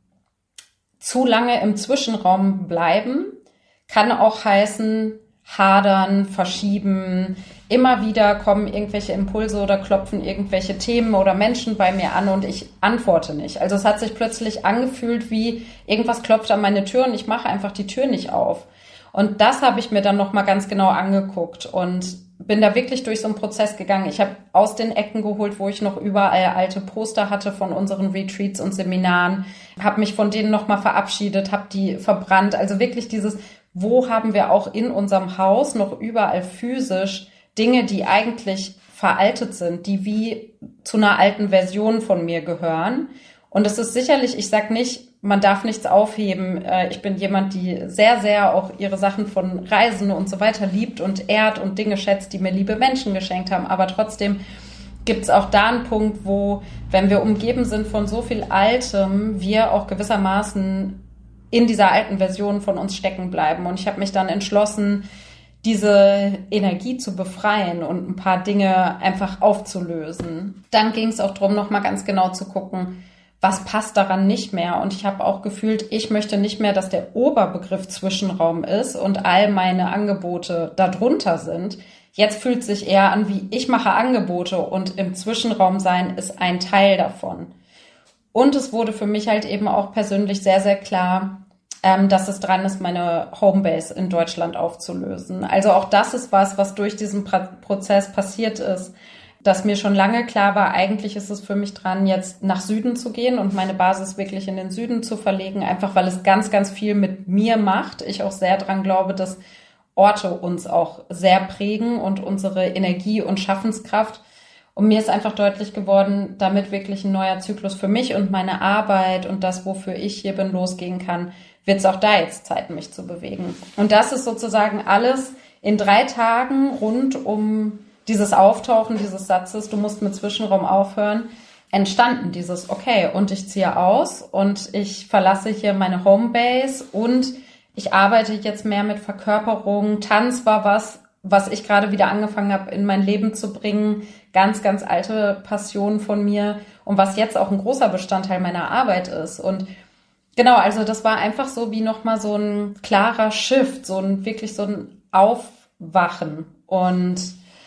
zu lange im Zwischenraum bleiben, kann auch heißen, hadern, verschieben, immer wieder kommen irgendwelche Impulse oder klopfen irgendwelche Themen oder Menschen bei mir an und ich antworte nicht. Also es hat sich plötzlich angefühlt wie irgendwas klopft an meine Tür und ich mache einfach die Tür nicht auf. Und das habe ich mir dann nochmal ganz genau angeguckt und bin da wirklich durch so einen Prozess gegangen. Ich habe aus den Ecken geholt, wo ich noch überall alte Poster hatte von unseren Retreats und Seminaren, habe mich von denen nochmal verabschiedet, habe die verbrannt. Also wirklich dieses, wo haben wir auch in unserem Haus noch überall physisch Dinge, die eigentlich veraltet sind, die wie zu einer alten Version von mir gehören. Und es ist sicherlich, ich sag nicht, man darf nichts aufheben. Ich bin jemand, die sehr, sehr auch ihre Sachen von Reisen und so weiter liebt und ehrt und Dinge schätzt, die mir liebe Menschen geschenkt haben. Aber trotzdem gibt es auch da einen Punkt, wo, wenn wir umgeben sind von so viel Altem, wir auch gewissermaßen in dieser alten Version von uns stecken bleiben. Und ich habe mich dann entschlossen, diese Energie zu befreien und ein paar Dinge einfach aufzulösen. Dann ging es auch darum, nochmal ganz genau zu gucken, was passt daran nicht mehr. Und ich habe auch gefühlt, ich möchte nicht mehr, dass der Oberbegriff Zwischenraum ist und all meine Angebote darunter sind. Jetzt fühlt es sich eher an, wie ich mache Angebote und im Zwischenraum sein ist ein Teil davon. Und es wurde für mich halt eben auch persönlich sehr, sehr klar, ähm, dass es dran ist, meine Homebase in Deutschland aufzulösen. Also auch das ist was, was durch diesen pra- Prozess passiert ist, dass mir schon lange klar war, eigentlich ist es für mich dran, jetzt nach Süden zu gehen und meine Basis wirklich in den Süden zu verlegen, einfach weil es ganz, ganz viel mit mir macht. Ich auch sehr dran glaube, dass Orte uns auch sehr prägen und unsere Energie und Schaffenskraft. Und mir ist einfach deutlich geworden, damit wirklich ein neuer Zyklus für mich und meine Arbeit und das, wofür ich hier bin, losgehen kann, wird es auch da jetzt Zeit, mich zu bewegen. Und das ist sozusagen alles in drei Tagen rund um dieses Auftauchen dieses Satzes, du musst mit Zwischenraum aufhören, entstanden dieses, okay, und ich ziehe aus und ich verlasse hier meine Homebase und ich arbeite jetzt mehr mit Verkörperung. Tanz war was, was ich gerade wieder angefangen habe, in mein Leben zu bringen. Ganz, ganz alte Passion von mir und was jetzt auch ein großer Bestandteil meiner Arbeit ist. Und genau, also das war einfach so wie nochmal so ein klarer Shift, so ein wirklich so ein Aufwachen. Und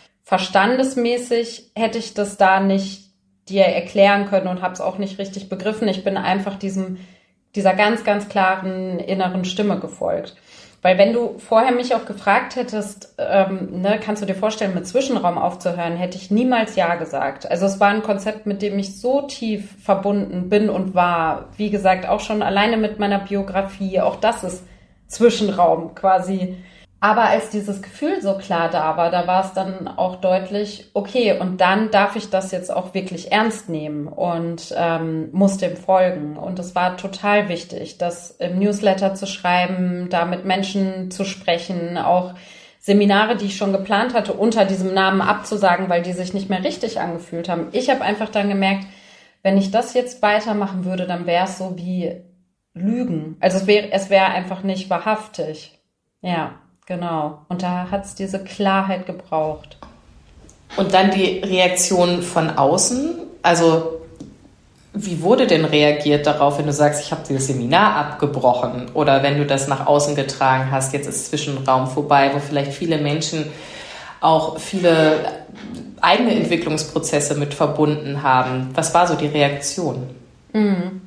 verstandesmäßig hätte ich das da nicht dir erklären können und habe es auch nicht richtig begriffen. Ich bin einfach diesem dieser ganz, ganz klaren inneren Stimme gefolgt. Weil wenn du vorher mich auch gefragt hättest, ähm, ne, kannst du dir vorstellen, mit Zwischenraum aufzuhören, hätte ich niemals Ja gesagt. Also es war ein Konzept, mit dem ich so tief verbunden bin und war. Wie gesagt, auch schon alleine mit meiner Biografie. Auch das ist Zwischenraum quasi. Aber als dieses Gefühl so klar da war, da war es dann auch deutlich, okay, und dann darf ich das jetzt auch wirklich ernst nehmen und ähm, muss dem folgen. Und es war total wichtig, das im Newsletter zu schreiben, da mit Menschen zu sprechen, auch Seminare, die ich schon geplant hatte, unter diesem Namen abzusagen, weil die sich nicht mehr richtig angefühlt haben. Ich habe einfach dann gemerkt, wenn ich das jetzt weitermachen würde, dann wäre es so wie Lügen. Also es wäre es wäre einfach nicht wahrhaftig. Ja. Genau. Und da hat es diese Klarheit gebraucht. Und dann die Reaktion von außen. Also wie wurde denn reagiert darauf, wenn du sagst, ich habe dieses Seminar abgebrochen oder wenn du das nach außen getragen hast, jetzt ist Zwischenraum vorbei, wo vielleicht viele Menschen auch viele eigene Entwicklungsprozesse mit verbunden haben. Was war so die Reaktion? Mhm.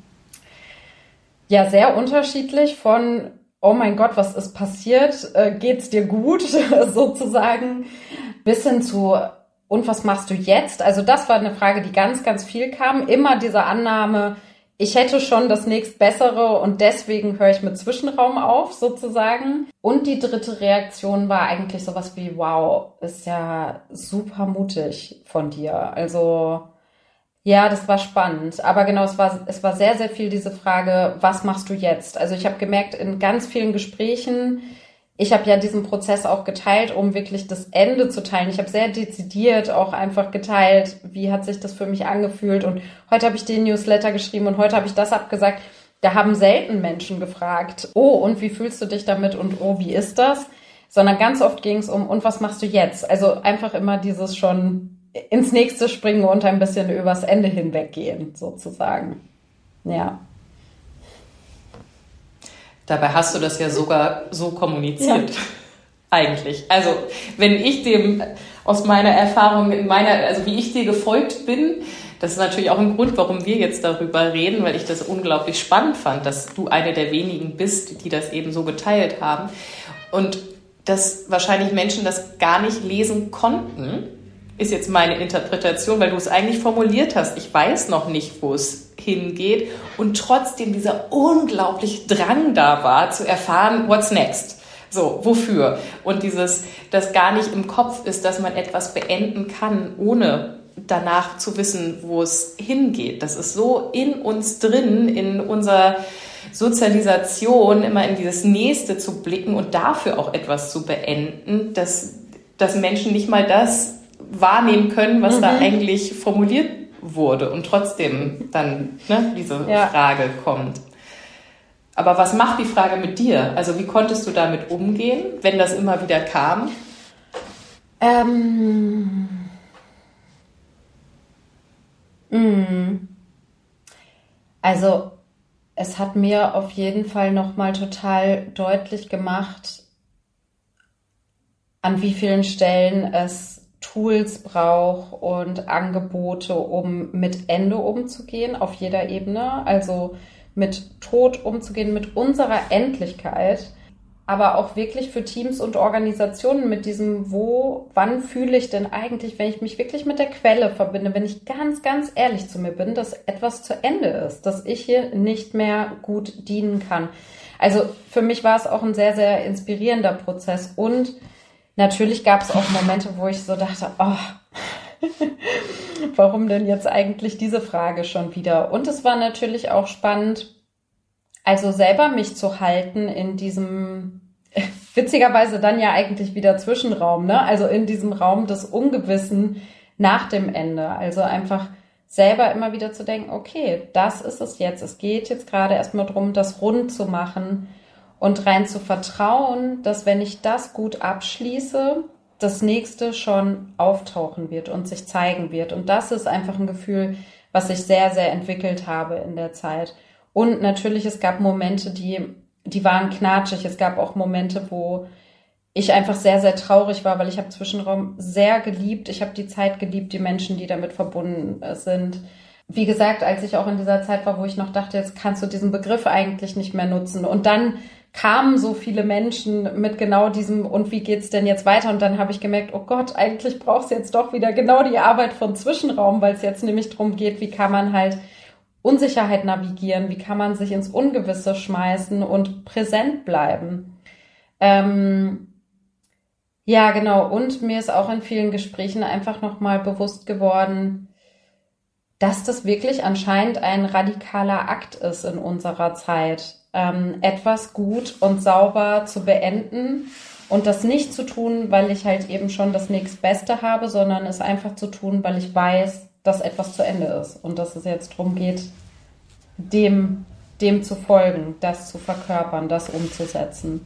Ja, sehr unterschiedlich von oh mein Gott, was ist passiert? Äh, geht's dir gut? Sozusagen. Bis hin zu, und was machst du jetzt? Also das war eine Frage, die ganz, ganz viel kam. Immer diese Annahme, ich hätte schon das nächstbessere und deswegen höre ich mit Zwischenraum auf, sozusagen. Und die dritte Reaktion war eigentlich sowas wie, wow, ist ja super mutig von dir. Also ja, das war spannend. Aber genau, es war, es war sehr, sehr viel diese Frage, was machst du jetzt? Also ich habe gemerkt, in ganz vielen Gesprächen, ich habe ja diesen Prozess auch geteilt, um wirklich das Ende zu teilen. Ich habe sehr dezidiert auch einfach geteilt, wie hat sich das für mich angefühlt. Und heute habe ich den Newsletter geschrieben und heute habe ich das abgesagt. Da haben selten Menschen gefragt, oh, und wie fühlst du dich damit und oh, wie ist das? Sondern ganz oft ging es um, und was machst du jetzt? Also einfach immer dieses schon ins nächste springen und ein bisschen übers Ende hinweggehen, sozusagen. Ja. Dabei hast du das ja sogar so kommuniziert. Ja. Eigentlich. Also, wenn ich dem aus meiner Erfahrung, in meiner, also wie ich dir gefolgt bin, das ist natürlich auch ein Grund, warum wir jetzt darüber reden, weil ich das unglaublich spannend fand, dass du eine der wenigen bist, die das eben so geteilt haben. Und dass wahrscheinlich Menschen das gar nicht lesen konnten, ist jetzt meine Interpretation, weil du es eigentlich formuliert hast. Ich weiß noch nicht, wo es hingeht. Und trotzdem dieser unglaubliche Drang da war, zu erfahren, what's next? So, wofür? Und dieses, das gar nicht im Kopf ist, dass man etwas beenden kann, ohne danach zu wissen, wo es hingeht. Das ist so in uns drin, in unserer Sozialisation, immer in dieses Nächste zu blicken und dafür auch etwas zu beenden, dass, dass Menschen nicht mal das wahrnehmen können, was mhm. da eigentlich formuliert wurde und trotzdem dann ne, diese ja. Frage kommt. Aber was macht die Frage mit dir? Also wie konntest du damit umgehen, wenn das immer wieder kam? Ähm. Also es hat mir auf jeden Fall nochmal total deutlich gemacht, an wie vielen Stellen es Tools braucht und Angebote, um mit Ende umzugehen, auf jeder Ebene. Also mit Tod umzugehen, mit unserer Endlichkeit, aber auch wirklich für Teams und Organisationen mit diesem, wo, wann fühle ich denn eigentlich, wenn ich mich wirklich mit der Quelle verbinde, wenn ich ganz, ganz ehrlich zu mir bin, dass etwas zu Ende ist, dass ich hier nicht mehr gut dienen kann. Also für mich war es auch ein sehr, sehr inspirierender Prozess und natürlich gab es auch Momente, wo ich so dachte, oh, warum denn jetzt eigentlich diese Frage schon wieder? Und es war natürlich auch spannend, also selber mich zu halten in diesem, witzigerweise dann ja eigentlich wieder Zwischenraum, ne? Also in diesem Raum des Ungewissen nach dem Ende. Also einfach selber immer wieder zu denken, okay, das ist es jetzt. Es geht jetzt gerade erstmal darum, das rund zu machen und rein zu vertrauen, dass wenn ich das gut abschließe, das nächste schon auftauchen wird und sich zeigen wird. Und das ist einfach ein Gefühl, was ich sehr, sehr entwickelt habe in der Zeit. Und natürlich, es gab Momente, die, die waren knatschig. Es gab auch Momente, wo ich einfach sehr, sehr traurig war, weil ich habe Zwischenraum sehr geliebt. Ich habe die Zeit geliebt, die Menschen, die damit verbunden sind. Wie gesagt, als ich auch in dieser Zeit war, wo ich noch dachte, jetzt kannst du diesen Begriff eigentlich nicht mehr nutzen. Und dann kamen so viele Menschen mit genau diesem, und wie geht's denn jetzt weiter? Und dann habe ich gemerkt, oh Gott, eigentlich brauchst du jetzt doch wieder genau die Arbeit von Zwischenraum, weil es jetzt nämlich darum geht, wie kann man halt Unsicherheit navigieren, wie kann man sich ins Ungewisse schmeißen und präsent bleiben. Ähm, ja, genau. Und mir ist auch in vielen Gesprächen einfach nochmal bewusst geworden, dass das wirklich anscheinend ein radikaler Akt ist in unserer Zeit, ähm, etwas gut und sauber zu beenden und das nicht zu tun, weil ich halt eben schon das nächstbeste habe, sondern es einfach zu tun, weil ich weiß, dass etwas zu Ende ist und dass es jetzt darum geht, dem, dem zu folgen, das zu verkörpern, das umzusetzen.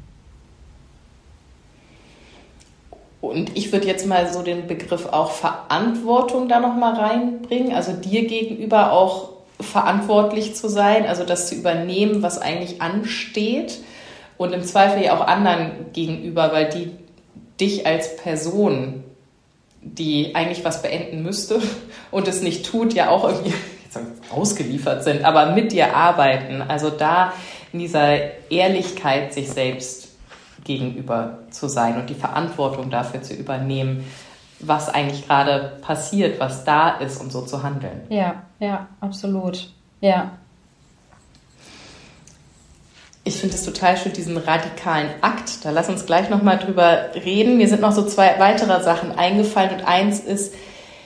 Und ich würde jetzt mal so den Begriff auch Verantwortung da nochmal reinbringen, also dir gegenüber auch verantwortlich zu sein, also das zu übernehmen, was eigentlich ansteht und im Zweifel ja auch anderen gegenüber, weil die dich als Person, die eigentlich was beenden müsste und es nicht tut, ja auch irgendwie ausgeliefert sind, aber mit dir arbeiten, also da in dieser Ehrlichkeit sich selbst gegenüber zu sein und die Verantwortung dafür zu übernehmen, was eigentlich gerade passiert, was da ist und so zu handeln. Ja, ja, absolut. Ja. Ich finde es total schön, diesen radikalen Akt. Da lass uns gleich nochmal drüber reden. Mir sind noch so zwei weitere Sachen eingefallen und eins ist,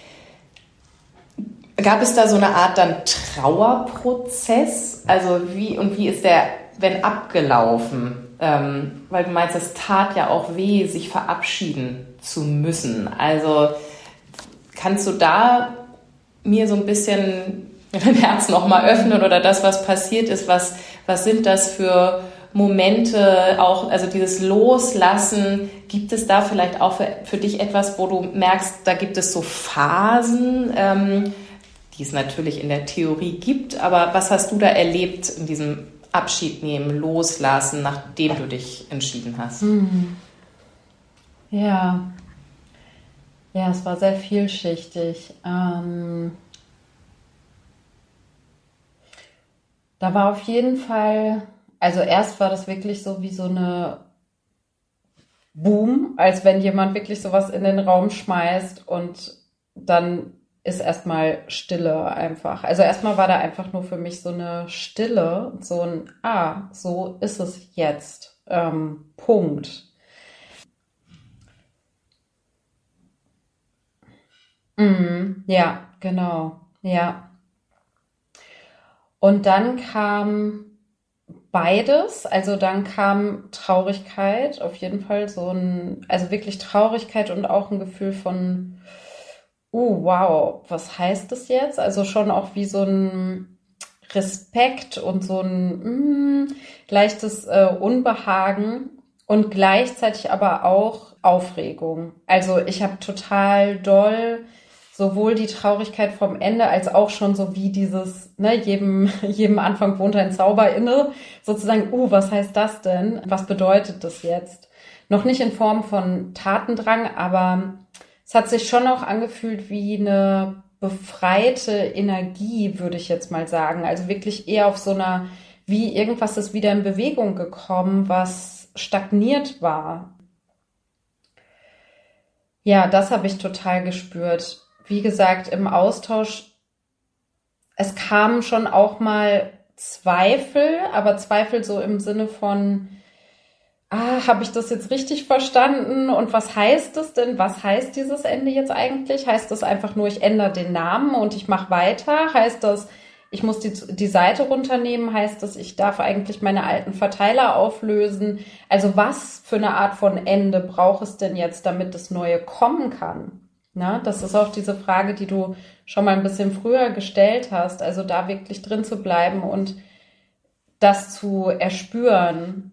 gab es da so eine Art dann Trauerprozess? Also wie und wie ist der, wenn abgelaufen? Ähm, weil du meinst, es tat ja auch weh, sich verabschieden zu müssen. Also kannst du da mir so ein bisschen dein Herz nochmal öffnen oder das, was passiert ist, was, was sind das für Momente, auch, also dieses Loslassen, gibt es da vielleicht auch für, für dich etwas, wo du merkst, da gibt es so Phasen, ähm, die es natürlich in der Theorie gibt, aber was hast du da erlebt in diesem Abschied nehmen, Loslassen, nachdem du dich entschieden hast? Hm. Ja, ja, es war sehr vielschichtig. Ähm, da war auf jeden Fall, also erst war das wirklich so wie so eine Boom, als wenn jemand wirklich sowas in den Raum schmeißt und dann ist erstmal Stille einfach. Also erstmal war da einfach nur für mich so eine Stille, so ein, ah, so ist es jetzt. Ähm, Punkt. Mhm, ja, genau. Ja. Und dann kam beides, also dann kam Traurigkeit, auf jeden Fall so ein, also wirklich Traurigkeit und auch ein Gefühl von, oh wow, was heißt das jetzt? Also schon auch wie so ein Respekt und so ein mm, leichtes äh, Unbehagen und gleichzeitig aber auch Aufregung. Also ich habe total doll sowohl die Traurigkeit vom Ende als auch schon so wie dieses, ne, jedem, jedem Anfang wohnt ein Zauber inne, sozusagen, uh, was heißt das denn? Was bedeutet das jetzt? Noch nicht in Form von Tatendrang, aber es hat sich schon auch angefühlt wie eine befreite Energie, würde ich jetzt mal sagen. Also wirklich eher auf so einer, wie irgendwas ist wieder in Bewegung gekommen, was stagniert war. Ja, das habe ich total gespürt. Wie gesagt, im Austausch, es kamen schon auch mal Zweifel, aber Zweifel so im Sinne von, ah, habe ich das jetzt richtig verstanden? Und was heißt das denn? Was heißt dieses Ende jetzt eigentlich? Heißt das einfach nur, ich ändere den Namen und ich mache weiter? Heißt das, ich muss die, die Seite runternehmen? Heißt das, ich darf eigentlich meine alten Verteiler auflösen? Also was für eine Art von Ende braucht es denn jetzt, damit das Neue kommen kann? Na, das ist auch diese Frage, die du schon mal ein bisschen früher gestellt hast. Also da wirklich drin zu bleiben und das zu erspüren.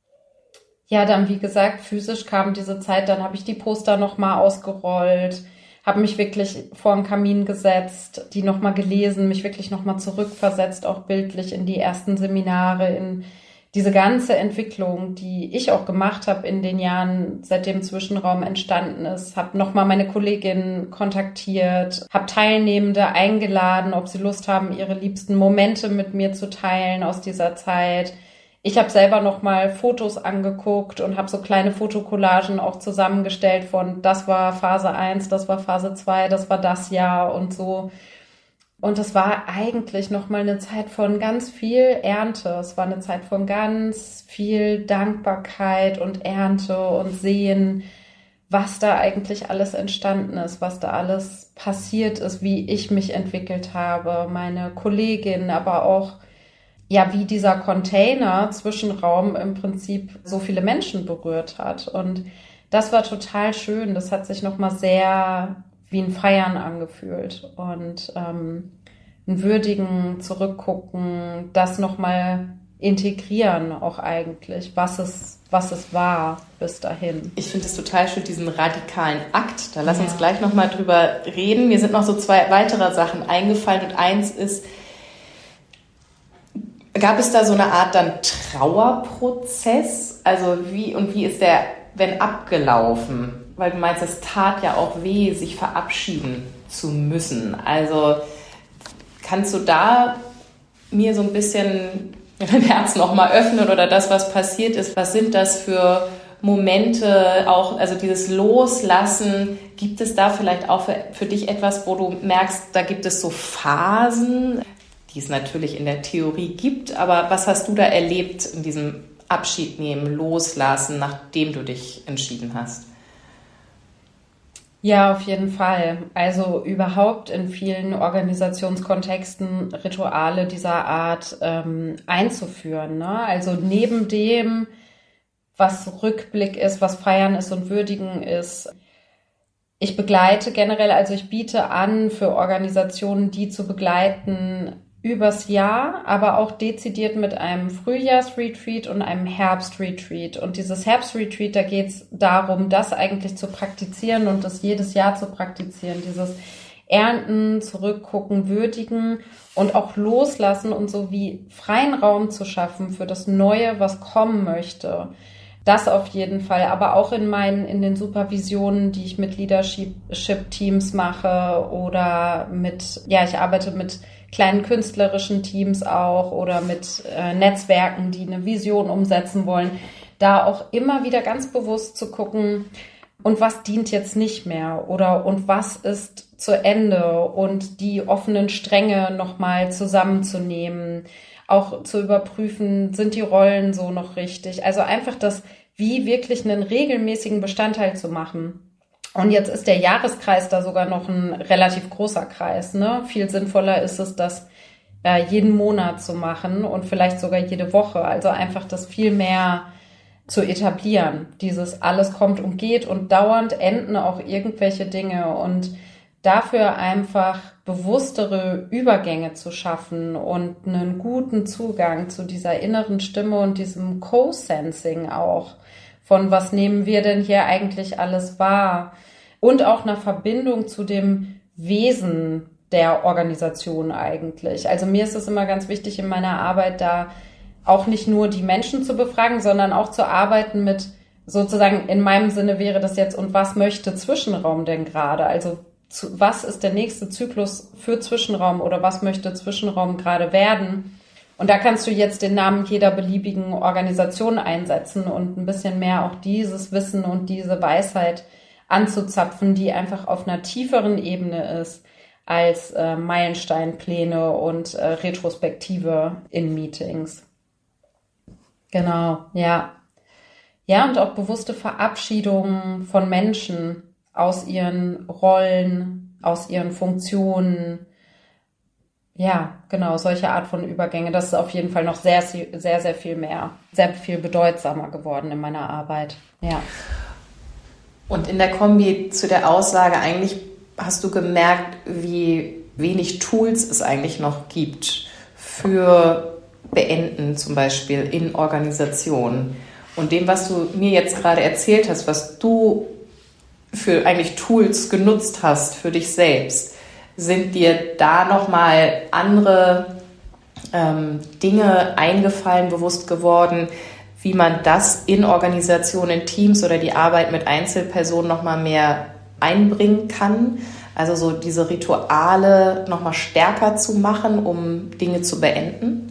Ja, dann wie gesagt, physisch kam diese Zeit, dann habe ich die Poster nochmal ausgerollt, habe mich wirklich vor den Kamin gesetzt, die nochmal gelesen, mich wirklich nochmal zurückversetzt, auch bildlich in die ersten Seminare, in diese ganze Entwicklung, die ich auch gemacht habe in den Jahren, seitdem Zwischenraum entstanden ist, habe nochmal meine Kolleginnen kontaktiert, habe Teilnehmende eingeladen, ob sie Lust haben, ihre liebsten Momente mit mir zu teilen aus dieser Zeit. Ich habe selber nochmal Fotos angeguckt und habe so kleine Fotocollagen auch zusammengestellt von, das war Phase eins, das war Phase zwei, das war das Jahr und so. Und es war eigentlich nochmal eine Zeit von ganz viel Ernte. Es war eine Zeit von ganz viel Dankbarkeit und Ernte und Sehen, was da eigentlich alles entstanden ist, was da alles passiert ist, wie ich mich entwickelt habe, meine Kollegin, aber auch, ja, wie dieser Container, Zwischenraum im Prinzip so viele Menschen berührt hat. Und das war total schön. Das hat sich nochmal sehr wie ein Feiern angefühlt und ähm, ein würdigen Zurückgucken, das nochmal integrieren auch eigentlich, was es, was es war bis dahin. Ich finde es total schön, diesen radikalen Akt. Da lass ja. uns gleich nochmal drüber reden. Mir sind noch so zwei weitere Sachen eingefallen und eins ist, gab es da so eine Art dann Trauerprozess? Also wie und wie ist der, wenn abgelaufen? Weil du meinst, es tat ja auch weh, sich verabschieden zu müssen. Also kannst du da mir so ein bisschen dein Herz nochmal öffnen oder das, was passiert ist? Was sind das für Momente, auch, also dieses Loslassen? Gibt es da vielleicht auch für, für dich etwas, wo du merkst, da gibt es so Phasen, die es natürlich in der Theorie gibt, aber was hast du da erlebt in diesem Abschied nehmen, Loslassen, nachdem du dich entschieden hast? Ja, auf jeden Fall. Also überhaupt in vielen Organisationskontexten Rituale dieser Art ähm, einzuführen, ne? Also neben dem, was Rückblick ist, was Feiern ist und Würdigen ist, Ich begleite generell, also ich biete an, für Organisationen, die zu begleiten, übers Jahr, aber auch dezidiert mit einem Frühjahrsretreat und einem Herbstretreat. Und dieses Herbstretreat, da geht es darum, das eigentlich zu praktizieren und das jedes Jahr zu praktizieren. Dieses Ernten, Zurückgucken, Würdigen und auch loslassen und so wie freien Raum zu schaffen für das Neue, was kommen möchte. Das auf jeden Fall, aber auch in meinen, in den Supervisionen, die ich mit Leadership-Teams mache oder mit, ja, ich arbeite mit kleinen künstlerischen Teams auch oder mit äh, Netzwerken, die eine Vision umsetzen wollen, da auch immer wieder ganz bewusst zu gucken, und was dient jetzt nicht mehr oder und was ist zu Ende und die offenen Stränge nochmal zusammenzunehmen, auch zu überprüfen, sind die Rollen so noch richtig? Also einfach das wie wirklich einen regelmäßigen Bestandteil zu machen. Und jetzt ist der Jahreskreis da sogar noch ein relativ großer Kreis, ne? Viel sinnvoller ist es, das äh, jeden Monat zu machen und vielleicht sogar jede Woche. Also einfach das viel mehr zu etablieren. Dieses alles kommt und geht und dauernd enden auch irgendwelche Dinge und dafür einfach bewusstere Übergänge zu schaffen und einen guten Zugang zu dieser inneren Stimme und diesem Co-Sensing auch. Von was nehmen wir denn hier eigentlich alles wahr? Und auch einer Verbindung zu dem Wesen der Organisation eigentlich. Also mir ist es immer ganz wichtig in meiner Arbeit da auch nicht nur die Menschen zu befragen, sondern auch zu arbeiten mit sozusagen in meinem Sinne wäre das jetzt, und was möchte Zwischenraum denn gerade? Also zu, was ist der nächste Zyklus für Zwischenraum oder was möchte Zwischenraum gerade werden? Und da kannst du jetzt den Namen jeder beliebigen Organisation einsetzen und ein bisschen mehr auch dieses Wissen und diese Weisheit anzuzapfen, die einfach auf einer tieferen Ebene ist als äh, Meilensteinpläne und äh, Retrospektive in Meetings. Genau, ja. Ja, und auch bewusste Verabschiedungen von Menschen aus ihren Rollen, aus ihren Funktionen. Ja, genau, solche Art von Übergänge. Das ist auf jeden Fall noch sehr, sehr, sehr viel mehr, sehr viel bedeutsamer geworden in meiner Arbeit. Ja. Und in der Kombi zu der Aussage, eigentlich hast du gemerkt, wie wenig Tools es eigentlich noch gibt für Beenden zum Beispiel in Organisationen. Und dem, was du mir jetzt gerade erzählt hast, was du für eigentlich Tools genutzt hast für dich selbst, sind dir da nochmal andere ähm, Dinge eingefallen, bewusst geworden, wie man das in Organisationen, in Teams oder die Arbeit mit Einzelpersonen nochmal mehr einbringen kann? Also so diese Rituale nochmal stärker zu machen, um Dinge zu beenden?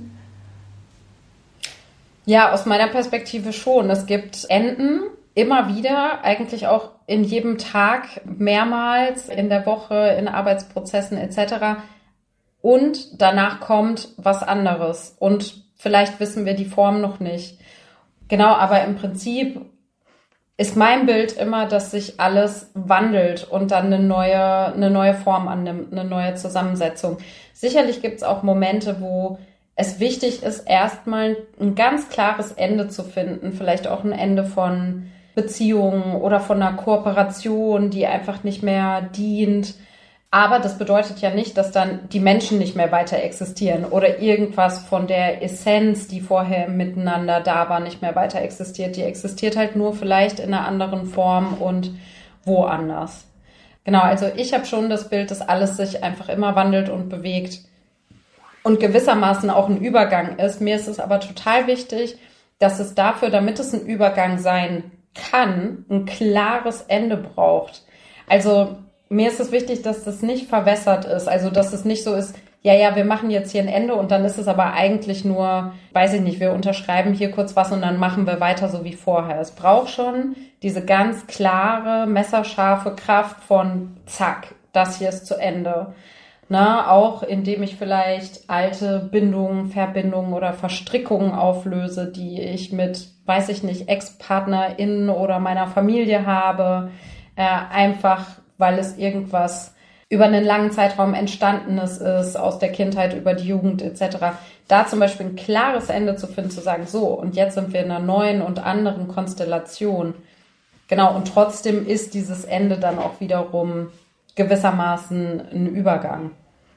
Ja, aus meiner Perspektive schon. Es gibt Enden immer wieder, eigentlich auch in jedem Tag, mehrmals in der Woche, in Arbeitsprozessen et cetera. Und danach kommt was anderes. Und vielleicht wissen wir die Form noch nicht. Genau, aber im Prinzip ist mein Bild immer, dass sich alles wandelt und dann eine neue, eine neue Form annimmt, eine neue Zusammensetzung. Sicherlich gibt es auch Momente, wo es wichtig ist, erstmal ein ganz klares Ende zu finden, vielleicht auch ein Ende von Beziehungen oder von einer Kooperation, die einfach nicht mehr dient. Aber das bedeutet ja nicht, dass dann die Menschen nicht mehr weiter existieren oder irgendwas von der Essenz, die vorher miteinander da war, nicht mehr weiter existiert. Die existiert halt nur vielleicht in einer anderen Form und woanders. Genau, also ich habe schon das Bild, dass alles sich einfach immer wandelt und bewegt und gewissermaßen auch ein Übergang ist. Mir ist es aber total wichtig, dass es dafür, damit es ein Übergang sein kann, ein klares Ende braucht. Also mir ist es wichtig, dass das nicht verwässert ist. Also dass es nicht so ist, ja, ja, wir machen jetzt hier ein Ende und dann ist es aber eigentlich nur, weiß ich nicht, wir unterschreiben hier kurz was und dann machen wir weiter so wie vorher. Es braucht schon diese ganz klare, messerscharfe Kraft von zack, das hier ist zu Ende. Na, auch indem ich vielleicht alte Bindungen, Verbindungen oder Verstrickungen auflöse, die ich mit, weiß ich nicht, Ex-PartnerInnen oder meiner Familie habe, äh, einfach weil es irgendwas über einen langen Zeitraum Entstandenes ist, aus der Kindheit über die Jugend et cetera. Da zum Beispiel ein klares Ende zu finden, zu sagen, so, und jetzt sind wir in einer neuen und anderen Konstellation. Genau, und trotzdem ist dieses Ende dann auch wiederum gewissermaßen ein Übergang.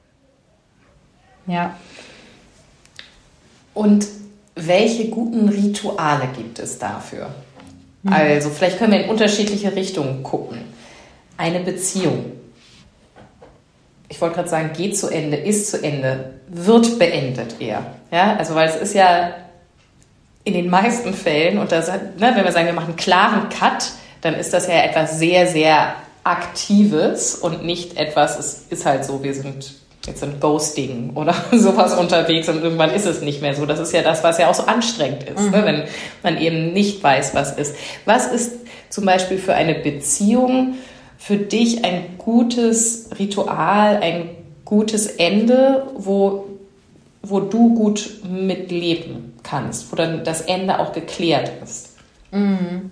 Ja. Und welche guten Rituale gibt es dafür? Mhm. Also vielleicht können wir in unterschiedliche Richtungen gucken. Eine Beziehung. Ich wollte gerade sagen, geht zu Ende, ist zu Ende, wird beendet eher. Ja, also weil es ist ja in den meisten Fällen, und das, ne, wenn wir sagen, wir machen einen klaren Cut, dann ist das ja etwas sehr, sehr Aktives und nicht etwas, es ist halt so, wir sind jetzt ein Ghosting oder sowas unterwegs und irgendwann ist es nicht mehr so. Das ist ja das, was ja auch so anstrengend ist, mhm. ne, wenn man eben nicht weiß, was ist. Was ist zum Beispiel für eine Beziehung für dich ein gutes Ritual, ein gutes Ende, wo, wo du gut mitleben kannst, wo dann das Ende auch geklärt ist? Mhm.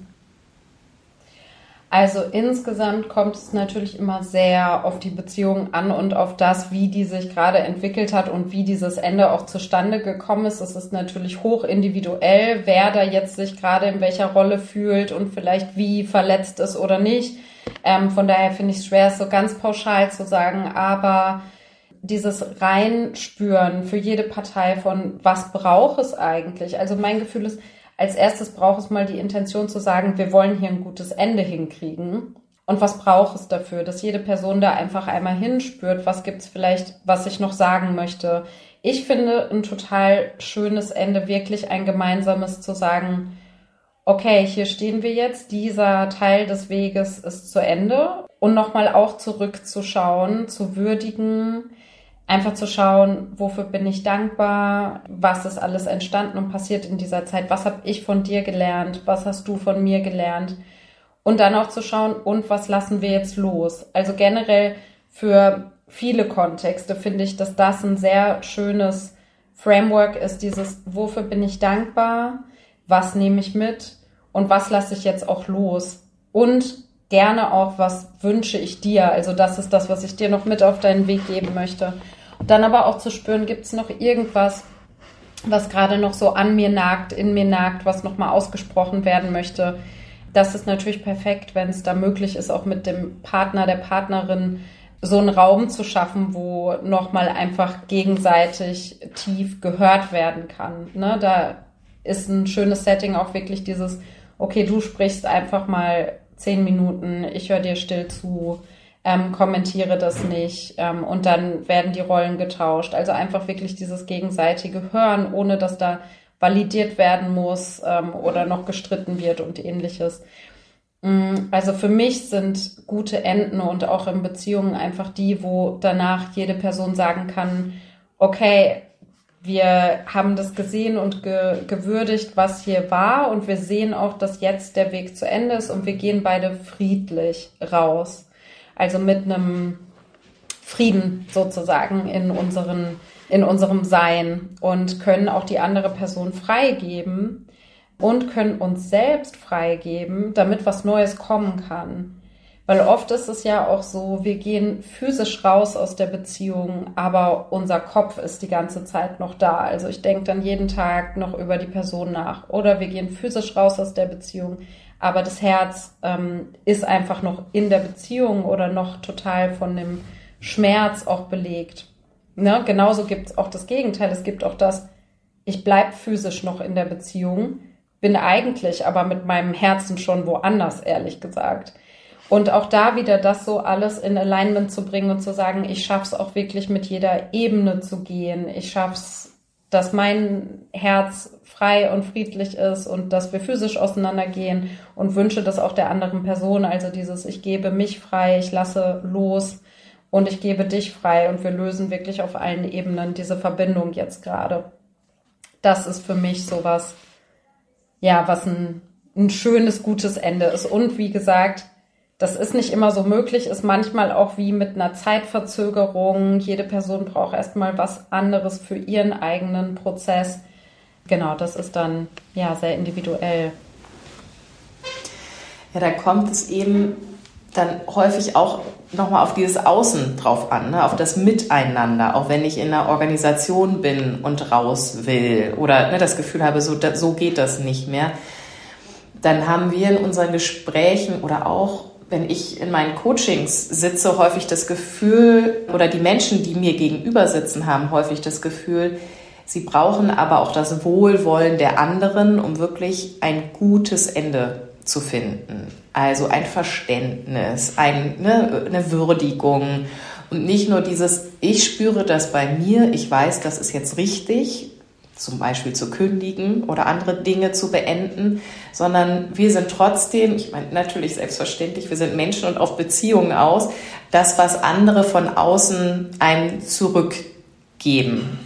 Also insgesamt kommt es natürlich immer sehr auf die Beziehung an und auf das, wie die sich gerade entwickelt hat und wie dieses Ende auch zustande gekommen ist. Es ist natürlich hoch individuell, wer da jetzt sich gerade in welcher Rolle fühlt und vielleicht wie verletzt ist oder nicht. Ähm, von daher finde ich es schwer, es so ganz pauschal zu sagen, aber dieses Reinspüren für jede Partei von, was braucht es eigentlich? Also mein Gefühl ist, als erstes braucht es mal die Intention zu sagen, wir wollen hier ein gutes Ende hinkriegen. Und was braucht es dafür? Dass jede Person da einfach einmal hinspürt, was gibt's vielleicht, was ich noch sagen möchte. Ich finde ein total schönes Ende, wirklich ein gemeinsames zu sagen, okay, hier stehen wir jetzt, dieser Teil des Weges ist zu Ende. Und nochmal auch zurückzuschauen, zu würdigen, einfach zu schauen, wofür bin ich dankbar, was ist alles entstanden und passiert in dieser Zeit, was habe ich von dir gelernt, was hast du von mir gelernt und dann auch zu schauen, und was lassen wir jetzt los. Also generell für viele Kontexte finde ich, dass das ein sehr schönes Framework ist, dieses, wofür bin ich dankbar, was nehme ich mit und was lasse ich jetzt auch los und gerne auch, was wünsche ich dir? Also das ist das, was ich dir noch mit auf deinen Weg geben möchte. Und dann aber auch zu spüren, gibt es noch irgendwas, was gerade noch so an mir nagt, in mir nagt, was nochmal ausgesprochen werden möchte. Das ist natürlich perfekt, wenn es da möglich ist, auch mit dem Partner, der Partnerin so einen Raum zu schaffen, wo nochmal einfach gegenseitig tief gehört werden kann. Ne? Da ist ein schönes Setting auch wirklich dieses, okay, du sprichst einfach mal zehn Minuten, ich höre dir still zu, ähm, kommentiere das nicht ähm, und dann werden die Rollen getauscht. Also einfach wirklich dieses gegenseitige Hören, ohne dass da validiert werden muss ähm, oder noch gestritten wird und ähnliches. Also für mich sind gute Enden und auch in Beziehungen einfach die, wo danach jede Person sagen kann, okay, wir haben das gesehen und ge- gewürdigt, was hier war, und wir sehen auch, dass jetzt der Weg zu Ende ist und wir gehen beide friedlich raus. Also mit einem Frieden sozusagen in unseren, in unserem Sein, und können auch die andere Person freigeben und können uns selbst freigeben, damit was Neues kommen kann. Weil oft ist es ja auch so, wir gehen physisch raus aus der Beziehung, aber unser Kopf ist die ganze Zeit noch da. Also ich denke dann jeden Tag noch über die Person nach. Oder wir gehen physisch raus aus der Beziehung, aber das Herz ähm, ist einfach noch in der Beziehung oder noch total von dem Schmerz auch belegt. Ne? Genauso gibt es auch das Gegenteil. Es gibt auch das, ich bleibe physisch noch in der Beziehung, bin eigentlich aber mit meinem Herzen schon woanders, ehrlich gesagt. Und auch da wieder das so alles in Alignment zu bringen und zu sagen, ich schaff's auch wirklich mit jeder Ebene zu gehen. Ich schaff's, dass mein Herz frei und friedlich ist und dass wir physisch auseinandergehen, und wünsche das auch der anderen Person. Also dieses, ich gebe mich frei, ich lasse los und ich gebe dich frei, und wir lösen wirklich auf allen Ebenen diese Verbindung jetzt gerade. Das ist für mich sowas, ja, was ein, ein schönes, gutes Ende ist. Und wie gesagt, das ist nicht immer so möglich, ist manchmal auch wie mit einer Zeitverzögerung. Jede Person braucht erstmal was anderes für ihren eigenen Prozess. Genau, das ist dann ja sehr individuell. Ja, da kommt es eben dann häufig auch nochmal auf dieses Außen drauf an, ne? Auf das Miteinander, auch wenn ich in einer Organisation bin und raus will oder ne, das Gefühl habe, so, so geht das nicht mehr. dann haben wir in unseren Gesprächen oder auch, wenn ich in meinen Coachings sitze, häufig das Gefühl, oder die Menschen, die mir gegenüber sitzen, haben häufig das Gefühl, sie brauchen aber auch das Wohlwollen der anderen, um wirklich ein gutes Ende zu finden. Also ein Verständnis, ein, ne, eine Würdigung und nicht nur dieses, ich spüre das bei mir, ich weiß, das ist jetzt richtig, zum Beispiel zu kündigen oder andere Dinge zu beenden, sondern wir sind trotzdem, ich meine natürlich selbstverständlich, wir sind Menschen und auf Beziehungen aus, das, was andere von außen einem zurückgeben.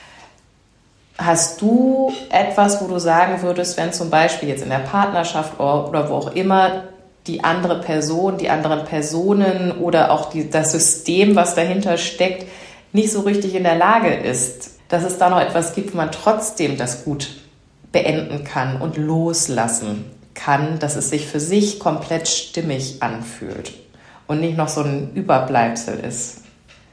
Hast du etwas, wo du sagen würdest, wenn zum Beispiel jetzt in der Partnerschaft oder wo auch immer die andere Person, die anderen Personen oder auch die, das System, was dahinter steckt, nicht so richtig in der Lage ist, dass es da noch etwas gibt, wo man trotzdem das gut beenden kann und loslassen kann, dass es sich für sich komplett stimmig anfühlt und nicht noch so ein Überbleibsel ist?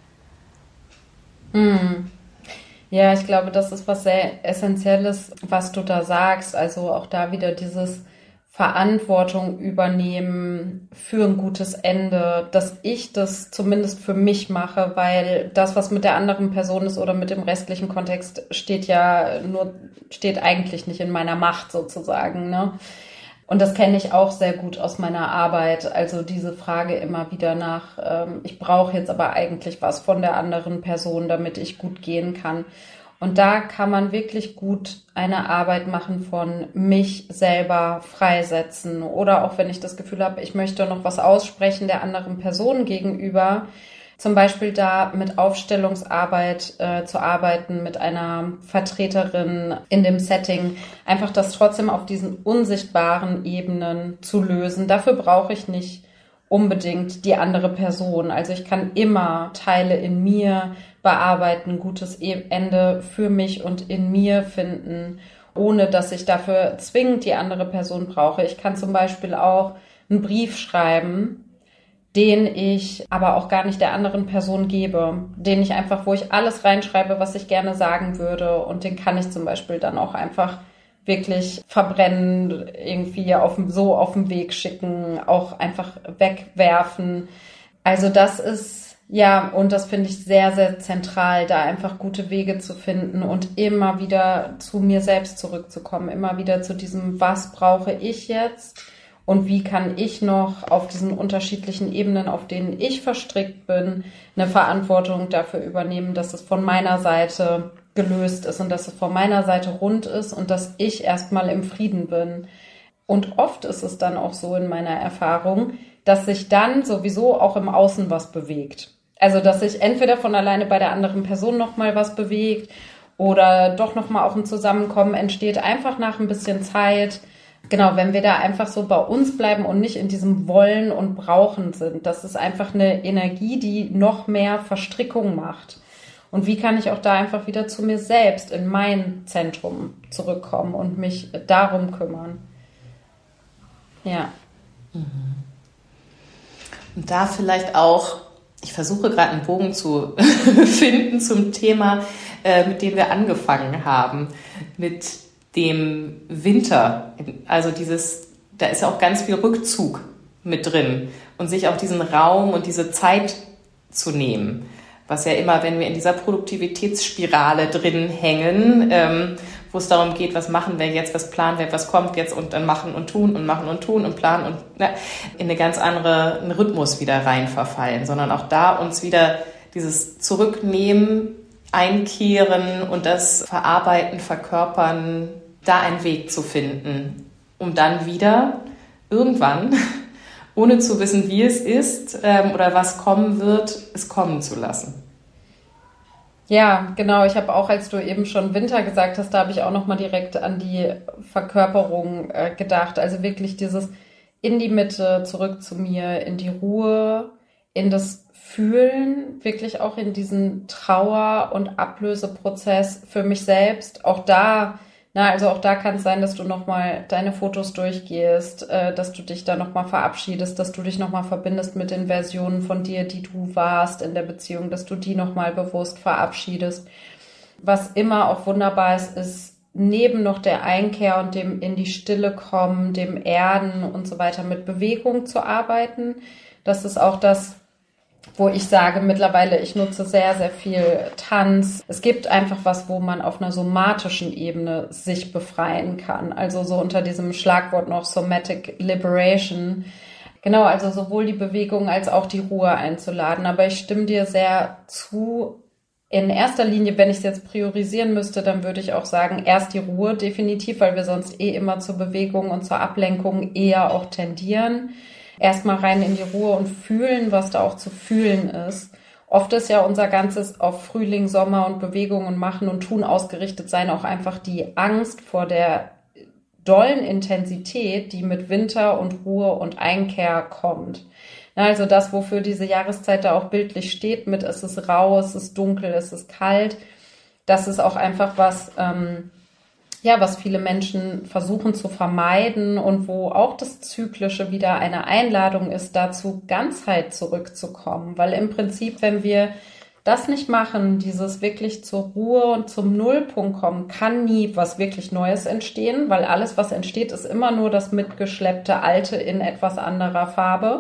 Hm. Ja, ich glaube, das ist was sehr Essentielles, was du da sagst. Also auch da wieder dieses Verantwortung übernehmen für ein gutes Ende, dass ich das zumindest für mich mache, weil das, was mit der anderen Person ist oder mit dem restlichen Kontext, steht ja nur, steht eigentlich nicht in meiner Macht sozusagen, ne? Und das kenne ich auch sehr gut aus meiner Arbeit. Also diese Frage immer wieder nach, ähm, ich brauche jetzt aber eigentlich was von der anderen Person, damit ich gut gehen kann. Und da kann man wirklich gut eine Arbeit machen von mich selber freisetzen. Oder auch wenn ich das Gefühl habe, ich möchte noch was aussprechen der anderen Person gegenüber, zum Beispiel da mit Aufstellungsarbeit äh, zu arbeiten, mit einer Vertreterin in dem Setting, einfach das trotzdem auf diesen unsichtbaren Ebenen zu lösen. Dafür brauche ich nicht unbedingt die andere Person. Also ich kann immer Teile in mir bearbeiten, gutes Ende für mich und in mir finden, ohne dass ich dafür zwingend die andere Person brauche. Ich kann zum Beispiel auch einen Brief schreiben, den ich aber auch gar nicht der anderen Person gebe, den ich einfach, wo ich alles reinschreibe, was ich gerne sagen würde, und den kann ich zum Beispiel dann auch einfach wirklich verbrennen, irgendwie auf dem, so auf den Weg schicken, auch einfach wegwerfen. Also das ist, ja, und das finde ich sehr, sehr zentral, da einfach gute Wege zu finden und immer wieder zu mir selbst zurückzukommen, immer wieder zu diesem, was brauche ich jetzt? Und wie kann ich noch auf diesen unterschiedlichen Ebenen, auf denen ich verstrickt bin, eine Verantwortung dafür übernehmen, dass es von meiner Seite gelöst ist und dass es von meiner Seite rund ist und dass ich erstmal im Frieden bin. Und oft ist es dann auch so in meiner Erfahrung, dass sich dann sowieso auch im Außen was bewegt. Also dass sich entweder von alleine bei der anderen Person nochmal was bewegt oder doch nochmal auch ein Zusammenkommen entsteht, einfach nach ein bisschen Zeit. Genau, wenn wir da einfach so bei uns bleiben und nicht in diesem Wollen und Brauchen sind. Das ist einfach eine Energie, die noch mehr Verstrickung macht. Und wie kann ich auch da einfach wieder zu mir selbst in mein Zentrum zurückkommen und mich darum kümmern? Ja. Und da vielleicht auch, ich versuche gerade einen Bogen zu finden zum Thema, äh, mit dem wir angefangen haben, mit dem Winter, also dieses, da ist ja auch ganz viel Rückzug mit drin und sich auch diesen Raum und diese Zeit zu nehmen, was ja immer, wenn wir in dieser Produktivitätsspirale drin hängen, ähm, wo es darum geht, was machen wir jetzt, was planen wir, was kommt jetzt und dann machen und tun und machen und tun und planen und na, in eine ganz andere einen Rhythmus wieder rein verfallen, sondern auch da uns wieder dieses Zurücknehmen, Einkehren und das Verarbeiten, Verkörpern, da einen Weg zu finden, um dann wieder irgendwann, ohne zu wissen, wie es ist ähm, oder was kommen wird, es kommen zu lassen. Ja, genau. Ich habe auch, als du eben schon Winter gesagt hast, da habe ich auch nochmal direkt an die Verkörperung äh, gedacht. Also wirklich dieses in die Mitte, zurück zu mir, in die Ruhe, in das Fühlen, wirklich auch in diesen Trauer- und Ablöseprozess für mich selbst. Auch da, na, also auch da kann es sein, dass du nochmal deine Fotos durchgehst, äh, dass du dich da nochmal verabschiedest, dass du dich nochmal verbindest mit den Versionen von dir, die du warst in der Beziehung, dass du die nochmal bewusst verabschiedest. Was immer auch wunderbar ist, ist neben noch der Einkehr und dem in die Stille kommen, dem Erden und so weiter mit Bewegung zu arbeiten. Das ist auch das, wo ich sage, mittlerweile, ich nutze sehr, sehr viel Tanz. Es gibt einfach was, wo man auf einer somatischen Ebene sich befreien kann. Also so unter diesem Schlagwort noch Somatic Liberation. Genau, also sowohl die Bewegung als auch die Ruhe einzuladen. Aber ich stimme dir sehr zu. In erster Linie, wenn ich es jetzt priorisieren müsste, dann würde ich auch sagen, erst die Ruhe definitiv, weil wir sonst eh immer zur Bewegung und zur Ablenkung eher auch tendieren. Erstmal rein in die Ruhe und fühlen, was da auch zu fühlen ist. Oft ist ja unser ganzes auf Frühling, Sommer und Bewegung und Machen und Tun ausgerichtet sein auch einfach die Angst vor der dollen Intensität, die mit Winter und Ruhe und Einkehr kommt. Also das, wofür diese Jahreszeit da auch bildlich steht, mit es ist rau, es ist dunkel, es ist kalt, das ist auch einfach was, ähm, ja, was viele Menschen versuchen zu vermeiden und wo auch das Zyklische wieder eine Einladung ist, dazu Ganzheit zurückzukommen. Weil im Prinzip, wenn wir das nicht machen, dieses wirklich zur Ruhe und zum Nullpunkt kommen, kann nie was wirklich Neues entstehen, weil alles, was entsteht, ist immer nur das mitgeschleppte Alte in etwas anderer Farbe.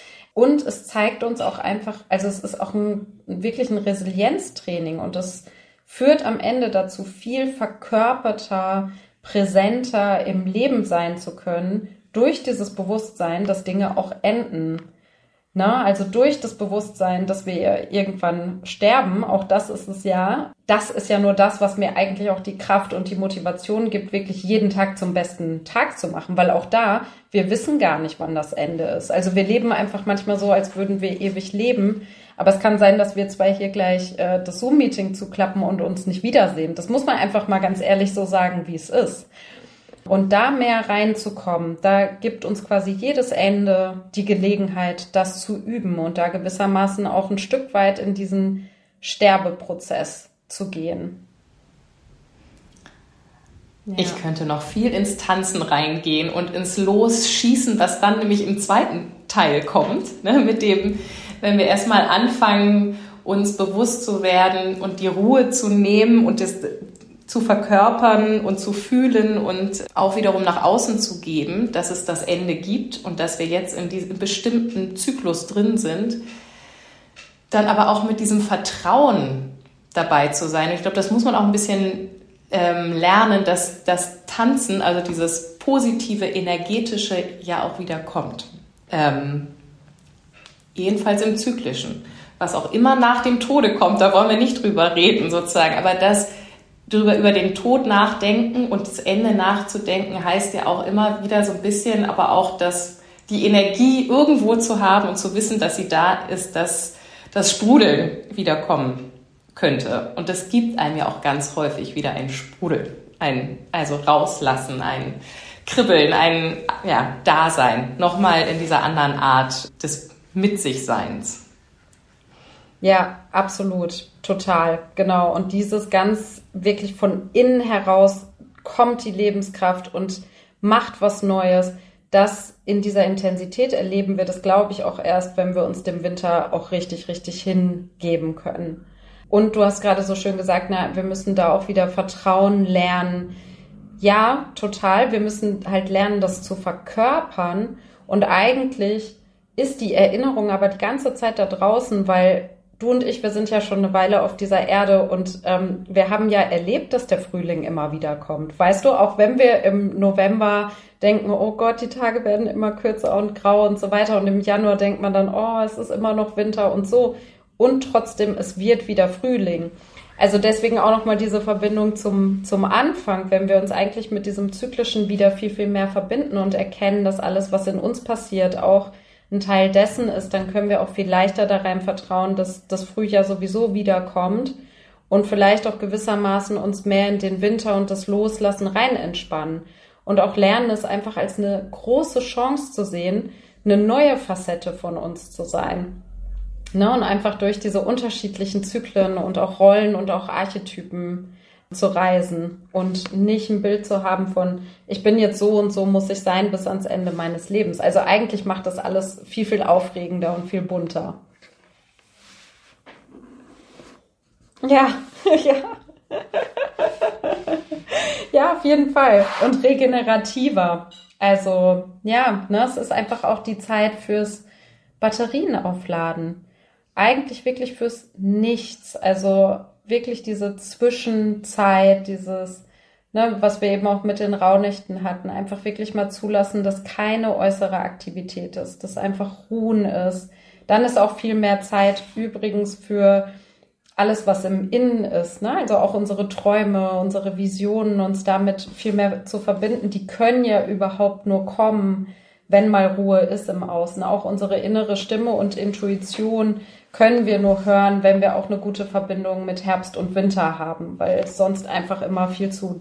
Und es zeigt uns auch einfach, also es ist auch ein, wirklich ein Resilienztraining und das führt am Ende dazu, viel verkörperter, präsenter im Leben sein zu können, durch dieses Bewusstsein, dass Dinge auch enden. Na, also durch das Bewusstsein, dass wir irgendwann sterben, auch das ist es ja, das ist ja nur das, was mir eigentlich auch die Kraft und die Motivation gibt, wirklich jeden Tag zum besten Tag zu machen, weil auch da, wir wissen gar nicht, wann das Ende ist. Also wir leben einfach manchmal so, als würden wir ewig leben, aber es kann sein, dass wir zwei hier gleich äh, das Zoom-Meeting zuklappen und uns nicht wiedersehen. Das muss man einfach mal ganz ehrlich so sagen, wie es ist. Und da mehr reinzukommen, da gibt uns quasi jedes Ende die Gelegenheit, das zu üben und da gewissermaßen auch ein Stück weit in diesen Sterbeprozess zu gehen. Ja. Ich könnte noch viel ins Tanzen reingehen und ins Losschießen, was dann nämlich im zweiten Teil kommt, ne, mit dem, wenn wir erstmal anfangen, uns bewusst zu werden und die Ruhe zu nehmen und das zu verkörpern und zu fühlen und auch wiederum nach außen zu geben, dass es das Ende gibt und dass wir jetzt in diesem bestimmten Zyklus drin sind, dann aber auch mit diesem Vertrauen dabei zu sein. Ich glaube, das muss man auch ein bisschen ähm, lernen, dass das Tanzen, also dieses positive, energetische ja auch wieder kommt. Ähm, jedenfalls im Zyklischen. Was auch immer nach dem Tode kommt, da wollen wir nicht drüber reden sozusagen, aber das drüber über den Tod nachdenken und das Ende nachzudenken, heißt ja auch immer wieder so ein bisschen, aber auch, dass die Energie irgendwo zu haben und zu wissen, dass sie da ist, dass das Sprudeln wiederkommen könnte. Und das gibt einem ja auch ganz häufig wieder ein Sprudel, ein, also rauslassen, ein Kribbeln, ein ja, Dasein, nochmal in dieser anderen Art des Mit-sich-Seins. Ja, absolut, total, genau. Und dieses ganz wirklich von innen heraus kommt die Lebenskraft und macht was Neues. Das in dieser Intensität erleben wir, das glaube ich auch erst, wenn wir uns dem Winter auch richtig, richtig hingeben können. Und du hast gerade so schön gesagt, na, wir müssen da auch wieder Vertrauen lernen. Ja, total. Wir müssen halt lernen, das zu verkörpern. Und eigentlich ist die Erinnerung aber die ganze Zeit da draußen, weil du und ich, wir sind ja schon eine Weile auf dieser Erde und ähm, wir haben ja erlebt, dass der Frühling immer wieder kommt. Weißt du, auch wenn wir im November denken, oh Gott, die Tage werden immer kürzer und grau und so weiter und im Januar denkt man dann, oh, es ist immer noch Winter und so und trotzdem, es wird wieder Frühling. Also deswegen auch nochmal diese Verbindung zum, zum Anfang, wenn wir uns eigentlich mit diesem Zyklischen wieder viel, viel mehr verbinden und erkennen, dass alles, was in uns passiert, auch ein Teil dessen ist, dann können wir auch viel leichter da rein vertrauen, dass das Frühjahr sowieso wiederkommt und vielleicht auch gewissermaßen uns mehr in den Winter und das Loslassen rein entspannen und auch lernen, es einfach als eine große Chance zu sehen, eine neue Facette von uns zu sein. Ne? Und einfach durch diese unterschiedlichen Zyklen und auch Rollen und auch Archetypen zu reisen und nicht ein Bild zu haben von, ich bin jetzt so und so muss ich sein bis ans Ende meines Lebens. Also eigentlich macht das alles viel, viel aufregender und viel bunter. Ja, ja. Ja, auf jeden Fall. Und regenerativer. Also, ja, ne, es ist einfach auch die Zeit fürs Batterien aufladen. Eigentlich wirklich fürs Nichts. Also wirklich diese Zwischenzeit, dieses, ne, was wir eben auch mit den Rauhnächten hatten, einfach wirklich mal zulassen, dass keine äußere Aktivität ist, dass einfach Ruhen ist. Dann ist auch viel mehr Zeit übrigens für alles, was im Innen ist, ne? Also auch unsere Träume, unsere Visionen, uns damit viel mehr zu verbinden, die können ja überhaupt nur kommen, wenn mal Ruhe ist im Außen. Auch unsere innere Stimme und Intuition können wir nur hören, wenn wir auch eine gute Verbindung mit Herbst und Winter haben, weil es sonst einfach immer viel zu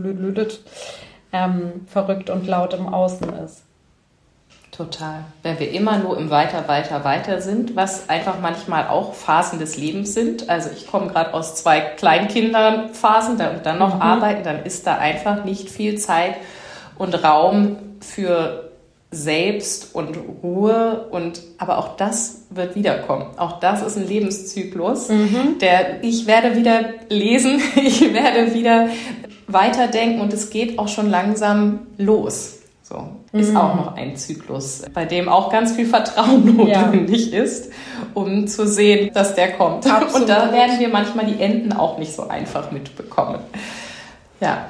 ähm, verrückt und laut im Außen ist. Total. Wenn wir immer nur im Weiter, Weiter, Weiter sind, was einfach manchmal auch Phasen des Lebens sind. Also ich komme gerade aus zwei Kleinkindernphasen und dann noch mhm. arbeiten, dann ist da einfach nicht viel Zeit und Raum für Selbst und Ruhe. Und aber auch das wird wiederkommen. Auch das ist ein Lebenszyklus. Mhm. Der ich werde wieder lesen, ich werde wieder weiterdenken und es geht auch schon langsam los. So, ist mhm. auch noch ein Zyklus, bei dem auch ganz viel Vertrauen notwendig ja. ist, um zu sehen, dass der kommt. Absolut. Und da werden wir manchmal die Enden auch nicht so einfach mitbekommen. Ja.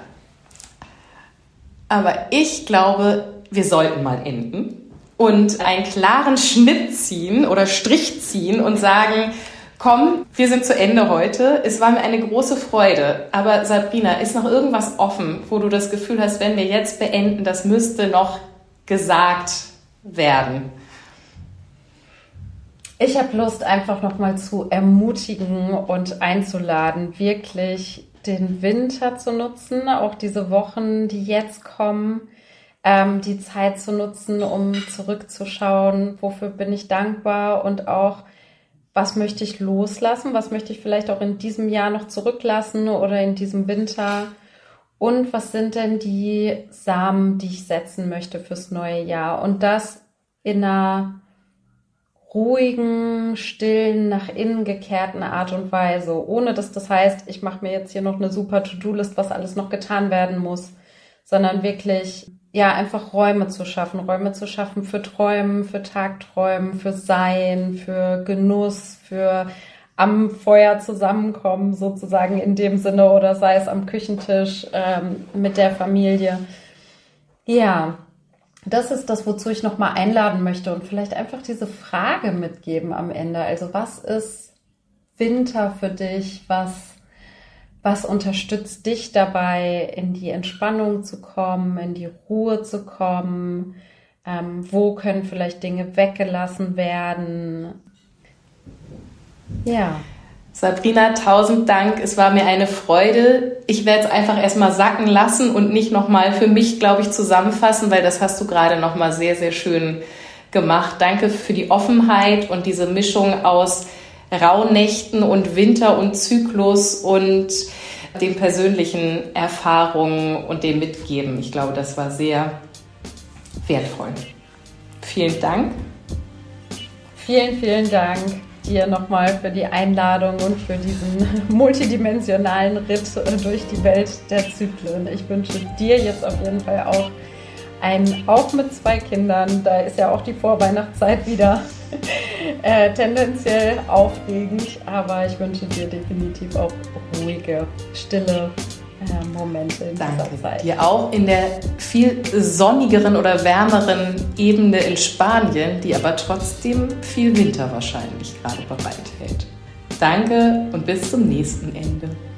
Aber ich glaube, wir sollten mal enden und einen klaren Schnitt ziehen oder Strich ziehen und sagen, komm, wir sind zu Ende heute. Es war mir eine große Freude. Aber Sabrina, ist noch irgendwas offen, wo du das Gefühl hast, wenn wir jetzt beenden, das müsste noch gesagt werden? Ich habe Lust, einfach nochmal zu ermutigen und einzuladen, wirklich den Winter zu nutzen, auch diese Wochen, die jetzt kommen, ähm, die Zeit zu nutzen, um zurückzuschauen, wofür bin ich dankbar und auch, was möchte ich loslassen, was möchte ich vielleicht auch in diesem Jahr noch zurücklassen oder in diesem Winter und was sind denn die Samen, die ich setzen möchte fürs neue Jahr und das in einer ruhigen, stillen, nach innen gekehrten Art und Weise, ohne dass das heißt, ich mache mir jetzt hier noch eine super To-Do-List, was alles noch getan werden muss, sondern wirklich ja, einfach Räume zu schaffen, Räume zu schaffen für Träumen, für Tagträumen, für Sein, für Genuss, für am Feuer zusammenkommen sozusagen in dem Sinne oder sei es am Küchentisch ähm, mit der Familie. Ja, das ist das, wozu ich nochmal einladen möchte und vielleicht einfach diese Frage mitgeben am Ende. Also was ist Winter für dich? Was Was unterstützt dich dabei, in die Entspannung zu kommen, in die Ruhe zu kommen? Ähm, wo können vielleicht Dinge weggelassen werden? Ja. Sabrina, tausend Dank. Es war mir eine Freude. Ich werde es einfach erstmal sacken lassen und nicht nochmal für mich, glaube ich, zusammenfassen, weil das hast du gerade nochmal sehr, sehr schön gemacht. Danke für die Offenheit und diese Mischung aus Rauhnächten und Winter und Zyklus und den persönlichen Erfahrungen und dem Mitgeben. Ich glaube, das war sehr wertvoll. Vielen Dank. Vielen, vielen Dank dir nochmal für die Einladung und für diesen multidimensionalen Ritt durch die Welt der Zyklen. Ich wünsche dir jetzt auf jeden Fall auch ein, auch mit zwei Kindern, da ist ja auch die Vorweihnachtszeit wieder äh, tendenziell aufregend, aber ich wünsche dir definitiv auch ruhige, stille äh, Momente in Danke dieser Zeit. Dir auch in der viel sonnigeren oder wärmeren Ebene in Spanien, die aber trotzdem viel Winter wahrscheinlich gerade bereithält. Danke und bis zum nächsten Ende.